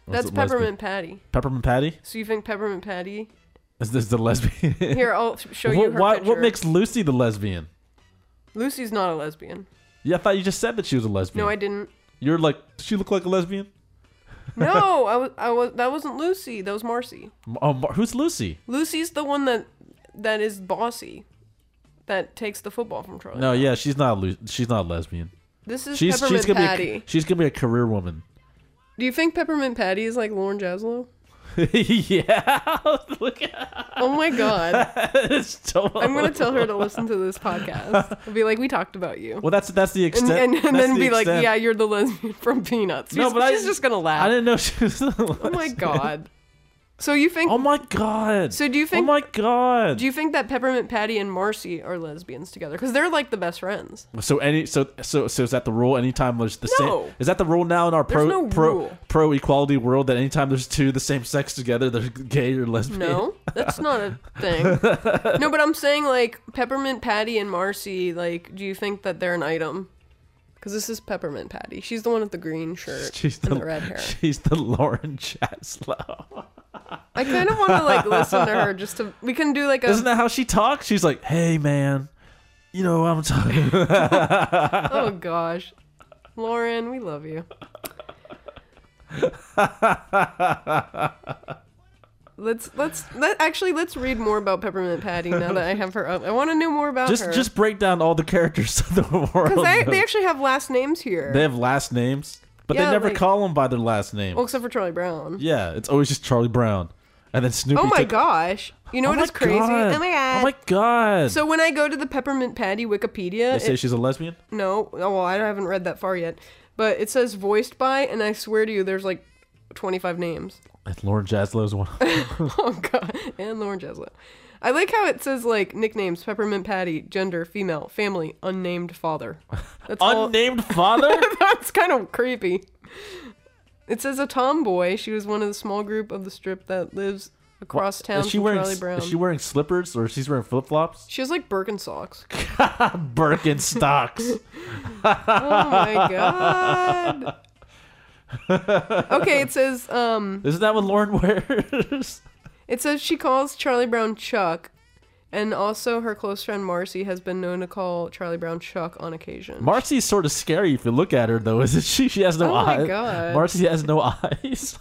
That's a lesbian? Peppermint Patty. Peppermint Patty? So you think Peppermint Patty? Is this the lesbian? Here, I'll show you what, her what, picture. what makes Lucy the lesbian? Lucy's not a lesbian. Yeah, I thought you just said that she was a lesbian. No, I didn't. You're like, does she look like a lesbian? No, I was, I was. That wasn't Lucy. That was Marcy. Oh, Mar- who's Lucy? Lucy's the one that that is bossy, that takes the football from Charlie. No, Brown. yeah, she's not. Lu- she's not a lesbian. This is She's Peppermint she's gonna Patty. be a, she's gonna be a career woman. Do you think Peppermint Patty is like Lauren Jaslow? Yeah. Look at Oh my god. it's totally. I'm gonna tell her to listen to this podcast. I'll be like, we talked about you. Well, that's that's the And, extent. and, and that's then the be like, extent. yeah, you're the lesbian from Peanuts. She's, No, but I- she's just gonna laugh. I didn't know she was. Oh my god. So you think? Oh my god. So do you think? Oh my god. Do you think that Peppermint Patty and Marcy are lesbians together? Because they're like the best friends. So any so so so is that the rule? Anytime there's the No. same, is that the rule now in our pro There's no pro rule. pro equality world that anytime there's two the same sex together, they're gay or lesbian? No, that's not a thing. No, but I'm saying like Peppermint Patty and Marcy. Like, do you think that they're an item? Because this is Peppermint Patty. She's the one with the green shirt She's and the, the red hair. She's the Lauren Jaslow. I kind of want to like listen to her just to. We can do like a. Isn't that how she talks? She's like, "Hey man, you know what I'm talking." Oh gosh, Lauren, we love you. Let's let's let actually let's read more about Peppermint Patty now that I have her up. I want to know more about just her. just break down all the characters of the world. because they, they actually have last names here. They have last names, but Yeah, they never like- call them by their last name. well, except for Charlie Brown. Yeah, it's always just Charlie Brown, and then Snoopy. Oh my took- gosh! You know Oh what my is crazy? God. Oh my god! Oh my god! So when I go to the Peppermint Patty Wikipedia, they say it- she's a lesbian. no, oh, well, I haven't read that far yet, but it says voiced by, and I swear to you, there's like twenty-five names. And Lauren Jaslow's one. Oh god, and Lauren Jaslow. I like how it says like nicknames: Peppermint Patty, gender, female, family, unnamed father. That's all. Unnamed father. That's kind of creepy. It says a tomboy. She was one of the small group of the strip that lives across town Is she from wearing? Charlie Brown. Is she wearing slippers or she's wearing flip flops? She has like Birkenstocks. Birkenstocks. Oh my god. Okay, it says um Isn't that what Lauren wears? it says she calls Charlie Brown Chuck, and also her close friend Marcy has been known to call Charlie Brown Chuck on occasion. Marcy's sort of scary if you look at her, though, isn't she? She has no Oh my eyes. God. Marcy has no eyes.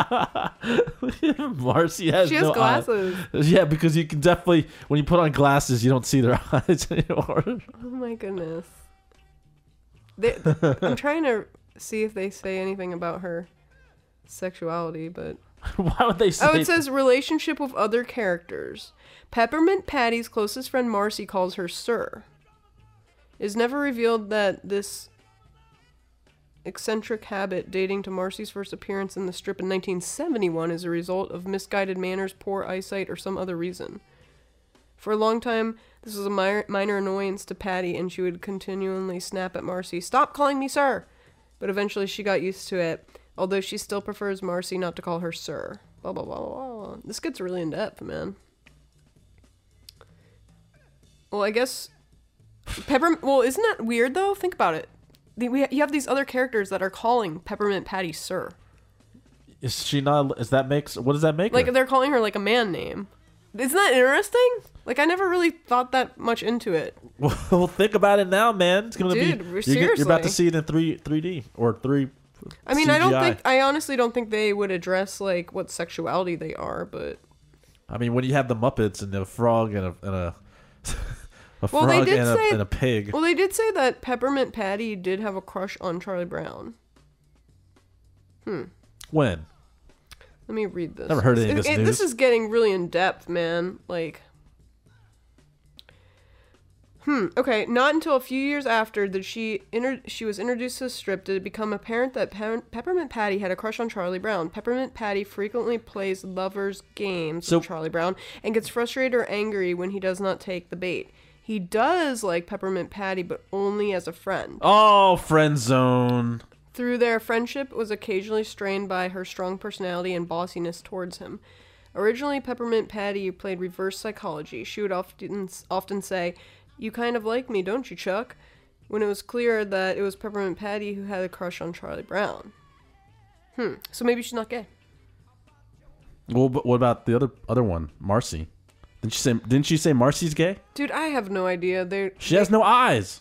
Marcy has She has no glasses. eyes. Yeah, because you can definitely, when you put on glasses, you don't see their eyes anymore. Oh my goodness. They, I'm trying to see if they say anything about her sexuality, but Why would they say? oh, it says relationship with other characters. Peppermint Patty's closest friend Marcy calls her Sir. It is never revealed that this eccentric habit dating to Marcy's first appearance in the strip in nineteen seventy-one is a result of misguided manners, poor eyesight, or some other reason. For a long time, this was a minor, minor annoyance to Patty, and she would continually snap at Marcy, "Stop calling me Sir!" But eventually she got used to it, although she still prefers Marcy not to call her Sir. Blah, blah, blah, blah, blah. This gets really in-depth, man. Well, I guess... Pepper... Well, isn't that weird, though? Think about it. The, we, you have these other characters that are calling Peppermint Patty Sir. Is she not? Is that makes? What does that make? Like, her? they're calling her, like, a man name. Isn't that interesting? Like, I never really thought that much into it. Well, think about it now, man. It's gonna Dude, be. we're- You're, get- you're about to seriously. see it in three three D or three. I mean, I don't C G I. think... I honestly don't think they would address, like, what sexuality they are, but... I mean, when you have the Muppets and a frog and a and a, a Well, they frog did and, say- a, and a pig. Well, they did say that Peppermint Patty did have a crush on Charlie Brown. When? Let me read this. Never heard any of It- this it- news. This is getting really in depth, man. Like, hmm. Okay, not until a few years after that she inter- she was introduced to the strip did it become apparent that Pe- Peppermint Patty had a crush on Charlie Brown. Peppermint Patty frequently plays lovers' games So- with Charlie Brown and gets frustrated or angry when he does not take the bait. He does like Peppermint Patty, but only as a friend. Oh, friend zone. Through their friendship, it was occasionally strained by her strong personality and bossiness towards him. Originally, Peppermint Patty played reverse psychology. She would often often say, "You kind of like me, don't you, Chuck?" when it was clear that it was Peppermint Patty who had a crush on Charlie Brown. Hmm. So maybe she's not gay. Well, but what about the other other one, Marcy? Didn't she say? Didn't she say Marcy's gay? Dude, I have no idea. They're, She has no eyes.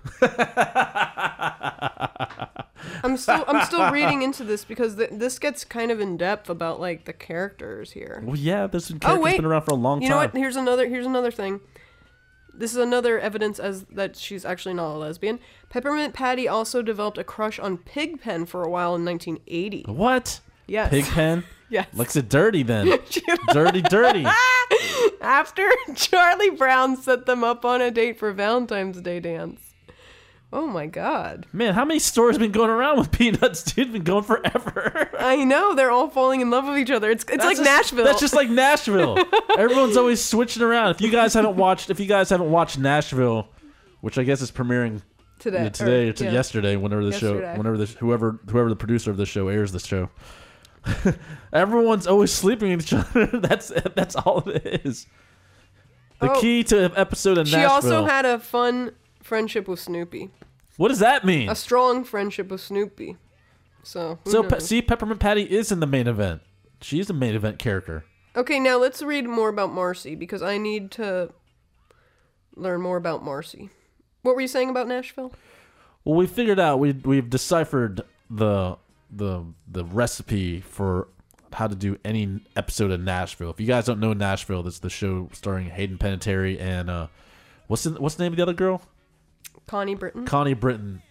I'm still I'm still reading into this because th- this gets kind of in depth about like the characters here. Well, yeah, this character's wait. been around for a long You time. know what? Here's another here's another thing. This is another evidence as that she's actually not a lesbian. Peppermint Patty also developed a crush on Pigpen for a while in nineteen eighty. What? Yes. Pigpen? Yes. Looks it dirty then. dirty, dirty. After Charlie Brown set them up on a date for Valentine's Day dance. Oh my god. Man, how many stories have been going around with Peanuts, dude? Been going forever. I know, they're all falling in love with each other. It's it's That's like just- Nashville. That's just like Nashville. Everyone's always switching around. If you guys haven't watched, if you guys haven't watched Nashville, which I guess is premiering today. yeah, today or, or to yeah. yesterday, whenever the show, Yesterday. whenever the whoever whoever the producer of the show airs the show. Everyone's always sleeping with each other. That's that's all it is. The Oh. key to an episode of She Nashville. also had a fun friendship with Snoopy. What does that mean? A strong friendship with Snoopy. So, who So, pe- knows? see, Peppermint Patty is in the main event. She's a main event character. Okay, now let's read more about Marcy because I need to learn more about Marcy. What were you saying about Nashville? Well, we figured out we we've deciphered the the the recipe for how to do any episode of Nashville. If you guys don't know Nashville, that's the show starring Hayden Panettiere and uh, what's the, what's the name of the other girl? Connie Britton. Connie Britton.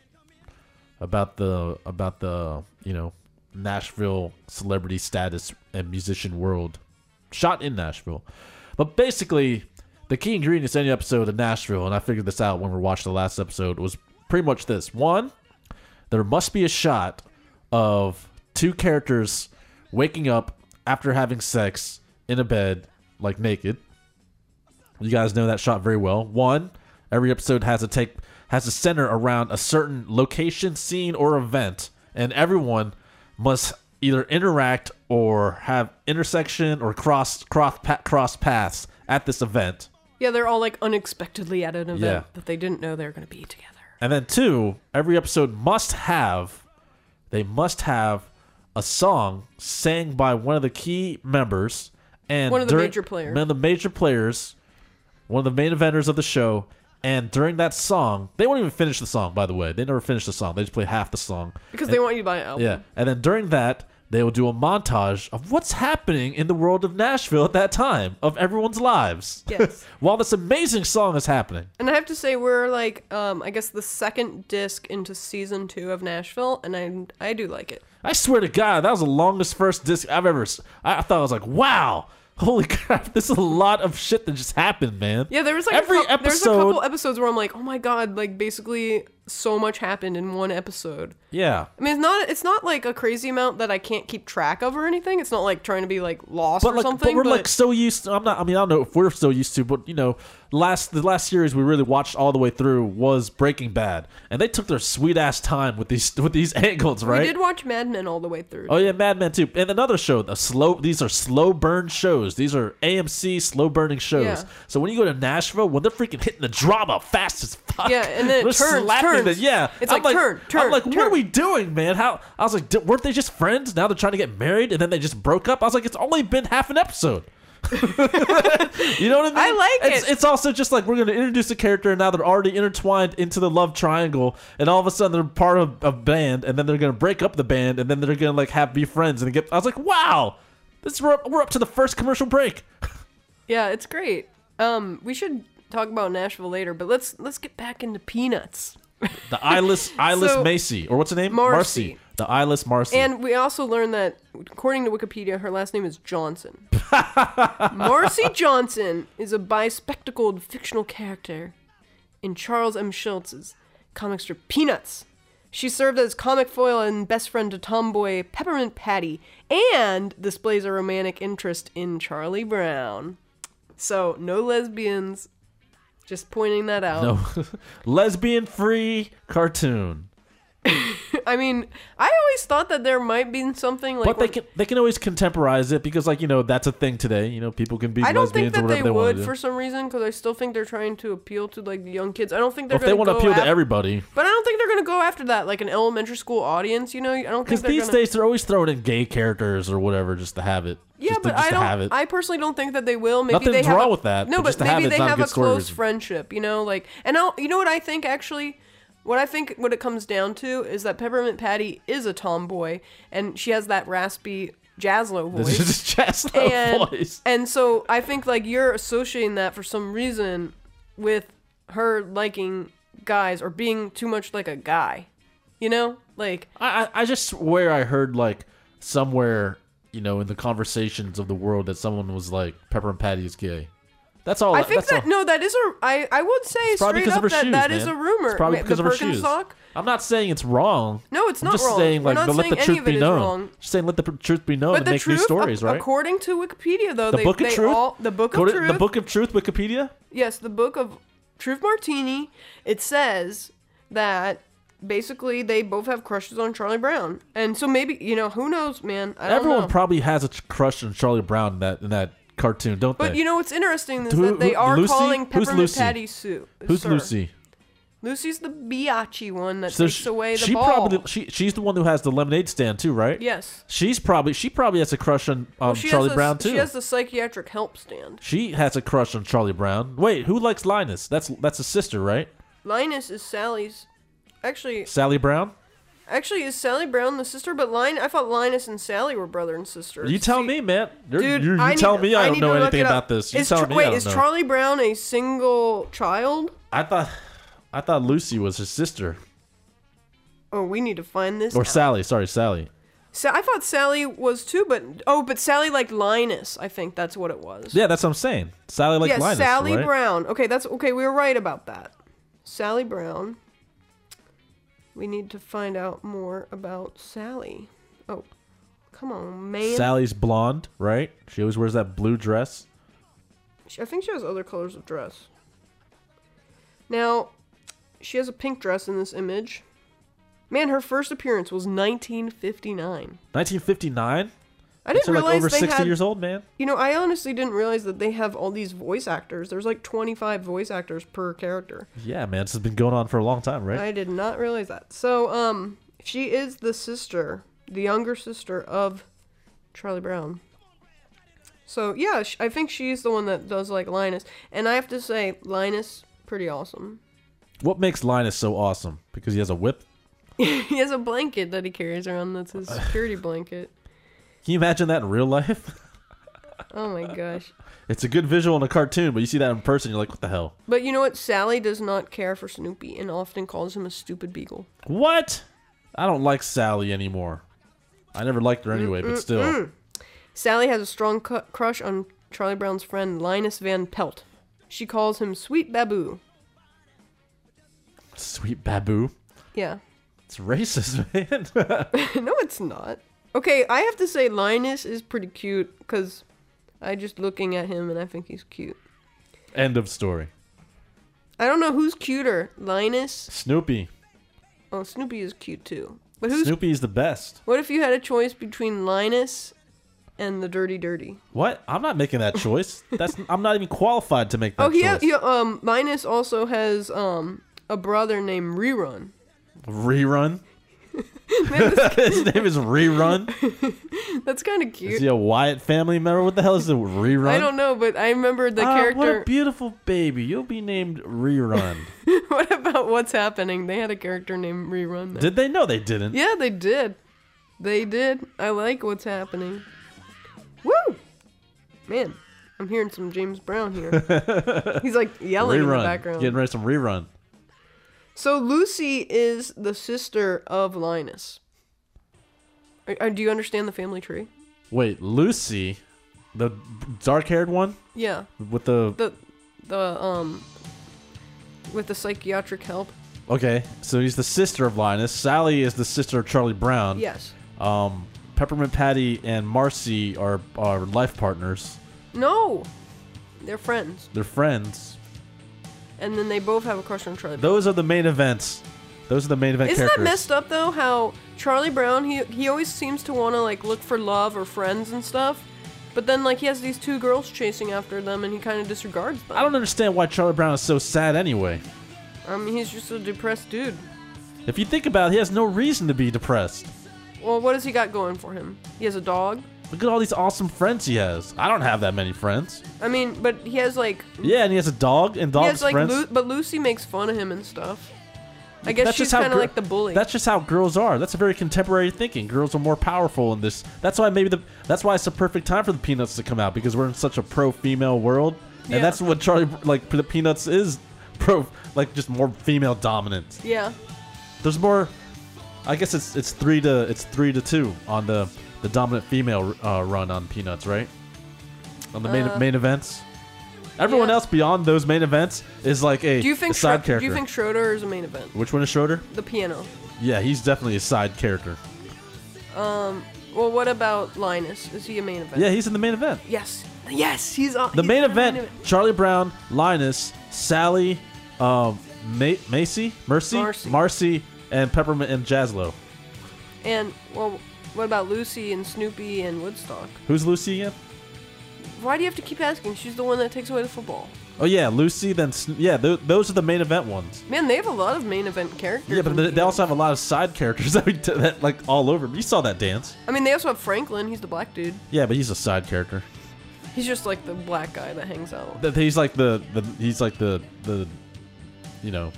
About the about the you know Nashville celebrity status and musician world, shot in Nashville. But basically, the key ingredients to any episode of Nashville, and I figured this out when we watched the last episode, was pretty much this: one, there must be a shot of two characters waking up after having sex in a bed, like naked. You guys know that shot very well. One, every episode has to take has to center around a certain location, scene, or event, and everyone must either interact or have intersection or cross cross pa- cross paths at this event. Yeah, they're all like unexpectedly at an event Yeah. that they didn't know they were going to be together. And then two, every episode must have they must have a song sang by one of the key members and One of the during- major players. One of the major players, one of the main eventers of the show. And during that song, they won't even finish the song, by the way. They never finish the song. They just play half the song. Because And- they want you to buy an album. Yeah. And then during that, they will do a montage of what's happening in the world of Nashville at that time, of everyone's lives. Yes. While this amazing song is happening. And I have to say, we're like, um, I guess the second disc into season two of Nashville, and I I do like it. I swear to God, that was the longest first disc I've ever. s- I I thought I was like, wow, holy crap, this is a lot of shit that just happened, man. Yeah, there was like every a cou- there's a episode. couple episodes where I'm like, oh my god, like basically so much happened in one episode. Yeah, I mean, it's not it's not like a crazy amount that I can't keep track of or anything. It's not like trying to be like lost but or like, something. but we're like so used. To, I'm not. I mean, I don't know if we're so used to, but you know, last the last series we really watched all the way through was Breaking Bad, and they took their sweet ass time with these with these angles, right? we did watch Mad Men all the way through. Oh yeah, Mad Men too, and another show. The slow. These are slow burn shows. These are A M C slow burning shows. Yeah. So when you go to Nashville, when they're freaking hitting the drama fast as fuck, Yeah, and then it they're turns, slapping turns. the- yeah, It's I'm like, turn, I'm turn, like, what turn. are we doing, man? How? I was like, di- weren't they just friends? Now they're trying to get married, and then they just broke up. I was like, it's only been half an episode. You know what I mean? I like it's, it. It's also just like we're going to introduce a character, and now they're already intertwined into the love triangle, and all of a sudden they're part of a band, and then they're going to break up the band, and then they're going to like have be friends and get. I was like, wow, this we're up, we're up to the first commercial break. Yeah, it's great. Um, we should talk about Nashville later, but let's let's get back into Peanuts. The eyeless eyeless So, Macy, or what's her name? Marcy. The eyeless Marcy. And we also learned that, according to Wikipedia, her last name is Johnson. Marcy Johnson is a bispectacled fictional character in Charles M. Schultz's comic strip Peanuts. She served as comic foil and best friend to tomboy Peppermint Patty, and displays a romantic interest in Charlie Brown. So, no lesbians. Just pointing that out. no, lesbian free cartoon. I mean, I always thought that there might be something like. But they when- can they can always contemporize it because like you know that's a thing today. You know people can be I don't lesbians think or that whatever they they, want would to do. for some reason because I still think they're trying to appeal to like the young kids. I don't think they're If they going want to go appeal af- to everybody, But I don't think they're going to go after that like an elementary school audience. You know, I don't think because they're these gonna... days they're always throwing in gay characters or whatever just to have it. Yeah, just to, but just I to don't. have it. I personally don't think that they will. Maybe Nothing's they have wrong a, with that, No, but but, just to have maybe it's they not a have good a story close reason. friendship. You know, like, and I'll, you know what I think actually. What I think what it comes down to is that Peppermint Patty is a tomboy, and she has that raspy Jazlo voice. This is just a and, voice. and so I think like you're associating that for some reason with her liking guys or being too much like a guy. You know? Like I, I I just swear I heard like somewhere, you know, in the conversations of the world that someone was like, Peppermint Patty is gay. That's all. I think that's that all. no, that is a I, I would say It's probably straight because up of her that shoes, that man. is a rumor. It's probably Ma- because the of her Perkins shoes. sock? I'm not saying it's wrong. No, it's I'm not just wrong. saying We're like, not but let saying the any truth of it be is known. wrong. Just saying let the pr- truth be known But and the make truth, new stories, ac- right? according to Wikipedia, though, The they, Book of they Truth? all the Book Go of to Truth. the Book of Truth, Wikipedia. Yes, the Book of Truth Martini. It says that basically they both have crushes on Charlie Brown, and so maybe you know who knows, man. I don't Everyone know. probably has a crush on Charlie Brown in that in that cartoon, don't But they? you know what's interesting is Who- that they who- are Lucy? calling Who's Peppermint Lucy? Patty Sue. Who's sir. Lucy? Lucy's the biatchy one that So takes she, away the she ball. probably she she's the one who has the lemonade stand too, right? Yes. She's probably she probably has a crush on um, Well, she Charlie has the, Brown too. She has the psychiatric help stand. She has a crush on Charlie Brown. Wait, who likes Linus? That's that's a sister, right? Linus is Sally's. Actually, Sally Brown. actually, is Sally Brown the sister? But Lin, I thought Linus and Sally were brother and sister. You tell See- me, man. You're, Dude, you're, you I tell need, me I don't need know to look anything it up. about this. You Is tell Char- me wait, I don't is know. Charlie Brown a single child? I thought I thought Lucy was his sister. Oh, we need to find this. Or out. Sally, sorry, Sally. Sa- I thought Sally was too, but oh, but Sally liked Linus. I think that's what it was. Yeah, that's what I'm saying. Sally like yes, Linus, Sally right? Brown. Okay, that's okay. We were right about that. Sally Brown. We need to find out more about Sally. Oh, come on, man. Sally's blonde, right? She always wears that blue dress. She- I think she has other colors of dress. Now, she has a pink dress in this image. Man, her first appearance was nineteen fifty-nine. nineteen fifty-nine? I didn't So like realize over they sixty had, years old, man. You know, I honestly didn't realize that they have all these voice actors. There's like twenty-five voice actors per character. Yeah, man, this has been going on for a long time, right? I did not realize that. So, um, she is the sister, the younger sister of Charlie Brown. So, yeah, sh- I think she's the one that does like Linus. And I have to say, Linus, pretty awesome. What makes Linus so awesome? Because he has a whip? He has a blanket that he carries around that's his security blanket. Can you imagine that in real life? Oh my gosh. It's a good visual in a cartoon, but you see that in person, you're like, what the hell? But you know what? Sally does not care for Snoopy and often calls him a stupid beagle. What? I don't like Sally anymore. I never liked her anyway, but still. Sally has a strong cu- crush on Charlie Brown's friend Linus Van Pelt. She calls him Sweet Baboo. Sweet Baboo. Yeah. It's racist, man. No, it's not. Okay, I have to say Linus is pretty cute because I just looking at him and I think he's cute. End of story. I don't know who's cuter, Linus. Snoopy. Oh, Snoopy is cute too. But who's? Snoopy's the best. What if you had a choice between Linus and the Dirty Dirty? What? I'm not making that choice. That's I'm not even qualified to make that Oh, he, choice. ha- he um Linus also has um a brother named Rerun. Rerun. His name is Rerun. That's kind of Is cute. he a Wyatt family member? What the hell is a Rerun? I don't know, but I remember the Ah, what a character. beautiful baby. You'll be named Rerun. What about What's Happening? They had a character named Rerun. There. Did they? No, they didn't. Yeah, they did. They did. I like What's Happening. Woo! Man, I'm hearing some James Brown here. He's like yelling Rerun. in the background. Getting ready for some Rerun. So Lucy is the sister of Linus. Are, are- do you understand the family tree? Wait, Lucy, the dark-haired one Yeah. with the. The the um with the psychiatric help. Okay, so he's the sister of Linus. Sally is the sister of Charlie Brown. Yes. Um, Peppermint Patty and Marcy are are life partners. No. They're friends. They're friends. And then they both have a crush on Charlie Brown. Those are the main events. Those are the main event Isn't characters. that messed up though? How Charlie Brown he he always seems to want to like look for love or friends and stuff, but then like he has these two girls chasing after them and he kind of disregards them. I don't understand why Charlie Brown is so sad anyway. I mean, he's just a depressed dude. If you think about it, he has no reason to be depressed. Well, what has he got going for him? He has a dog. Look at all these awesome friends he has. I don't have that many friends. I mean, but he has like Yeah, and he has a dog, and dogs he has like friends. Lu- but Lucy makes fun of him and stuff. I guess That's she's just how kind of gir- like the bully. That's just how girls are. That's a very contemporary thinking. Girls are more powerful in this. That's why maybe the. That's why it's the perfect time for the Peanuts to come out, because we're in such a pro-female world, and Yeah. that's what Charlie like the Peanuts is, pro like just more female dominant. yeah. There's more. I guess it's it's three to it's three to two on the the dominant female uh, run on Peanuts, right? On the main Uh, main events. Everyone yeah. else beyond those main events is like a, Do you think a side Schro- character. Do you think Schroeder is a main event? Which one is Schroeder? The piano. Yeah, he's definitely a side character. Um. Well, what about Linus? Is he a main event? Yeah, he's in the main event. Yes. Yes, he's on. The he's main in event: Charlie Brown, Linus, Sally, um, Ma- Macy, Mercy, Marcy. Marcy, and Peppermint and Jazlo. And well, what about Lucy and Snoopy and Woodstock? Who's Lucy again? Why do you have to keep asking? She's the one that takes away the football. Oh yeah, Lucy. Then Sno- yeah, th- those are the main event ones. Man, they have a lot of main event characters. Yeah, but in they, they Peanuts. also have a lot of side characters that, we t- that like all over. You saw that dance. I mean, they also have Franklin. He's the black dude. Yeah, but he's a side character. He's just like the black guy that hangs out. Th- He's like the, the he's like the the, you know.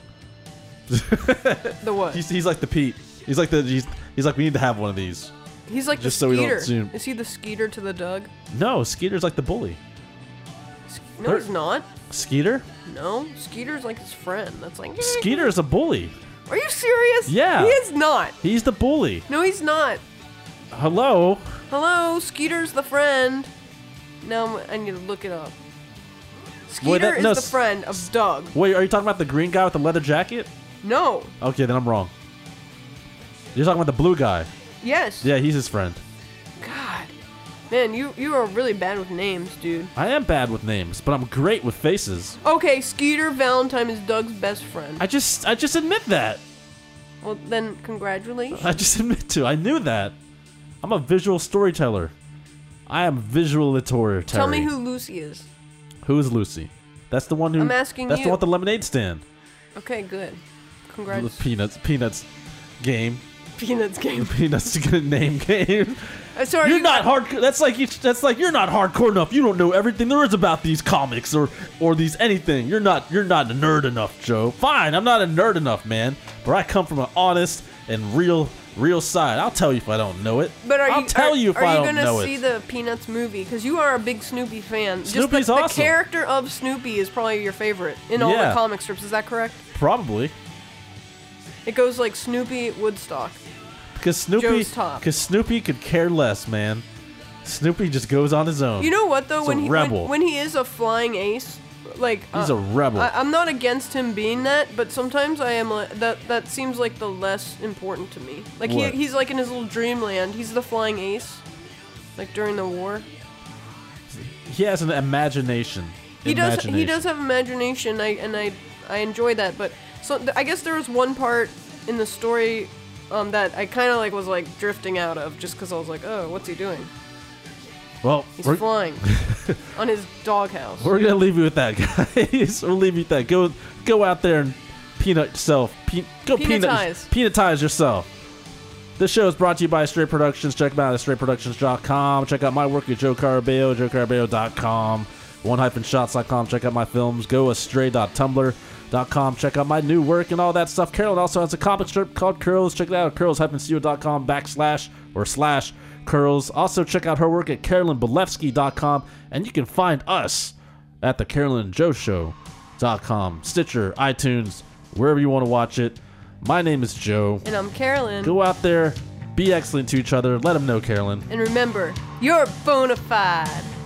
The what? He's, he's like the Pete. He's like the he's, he's like we need to have one of these. He's like just the so we Skeeter. don't zoom. Is he the Skeeter to the Doug? No, Skeeter's like the bully. Ske- No, They're- he's not. Skeeter? No, Skeeter's like his friend. That's like. Skeeter is a bully. Are you serious? Yeah. He is not. He's the bully. No, he's not. Hello. Hello, Skeeter's the friend. Now I'm- I need to look it up. Skeeter that- is no, the s- friend of Doug. Wait, are you talking about the green guy with the leather jacket? No. Okay, then I'm wrong. You're talking about the blue guy. Yes. Yeah, he's his friend. God. Man, you you are really bad with names, dude. I am bad with names, but I'm great with faces. Okay, Skeeter Valentine is Doug's best friend. I just I just admit that. Well, then congratulations. I just admit to. I knew that. I'm a visual storyteller. I am visualator. Tell me who Lucy is. Who is Lucy? That's the one who. I'm asking That's you. the one with the lemonade stand. Okay, good. The Congrats. Peanuts. Peanuts game. Peanuts game. Peanuts name game. Uh, so are You're you, not hardcore. That's like you, that's like you're not hardcore enough. You don't know everything there is about these comics or or these anything. You're not you're not a nerd enough, Joe. Fine, I'm not a nerd enough, man. But I come from an honest and real real side. I'll tell you if I don't know it. But are I'll you tell are, you if are I you don't gonna know see it. the Peanuts movie? Because you are a big Snoopy fan. Just Snoopy's the, the awesome. character of Snoopy is probably your favorite in all Yeah. the comic strips. Is that correct? Probably It goes like Snoopy, Woodstock. because Snoopy Joe's top. because Snoopy could care less, man. Snoopy just goes on his own. You know what though? He's when a he rebel. when, when he is a flying ace, like He's uh, a rebel. I, I'm not against him being that, but sometimes I am. Like, that that seems like the less important to me. Like he, What? he's like in his little dreamland. He's the flying ace, like during the war. he has an imagination. He does. He Imagination. does have imagination. I and I I enjoy that. But so th- I guess there was one part in the story um, that I kind of like was like drifting out of just because I was like, oh, what's he doing? Well, He's we're, flying on his doghouse. we're gonna leave you with that, guys. We'll leave you with that. Go, go out there and peanut yourself. Pe- go Peanutize. peanut, peanutize yourself. This show is brought to you by Straight Productions. Check them out at straight productions dot com. Check out my work at Joe Carabeo, joe carabeo dot com, one dash shots dot com. Check out my films, go astray dot tumblr dot com. Check out my new work and all that stuff. Carolyn also has a comic strip called Curls. Check it out at curls dash co dot com backslash or slash curls. Also, check out her work at carolyn belevsky dot com. And you can find us at the Carolyn Joe Show dot com, Stitcher, iTunes, wherever you want to watch it. My name is Joe. And I'm Carolyn. Go out there, be excellent to each other. Let them know, Carolyn. And remember, you're bona fide.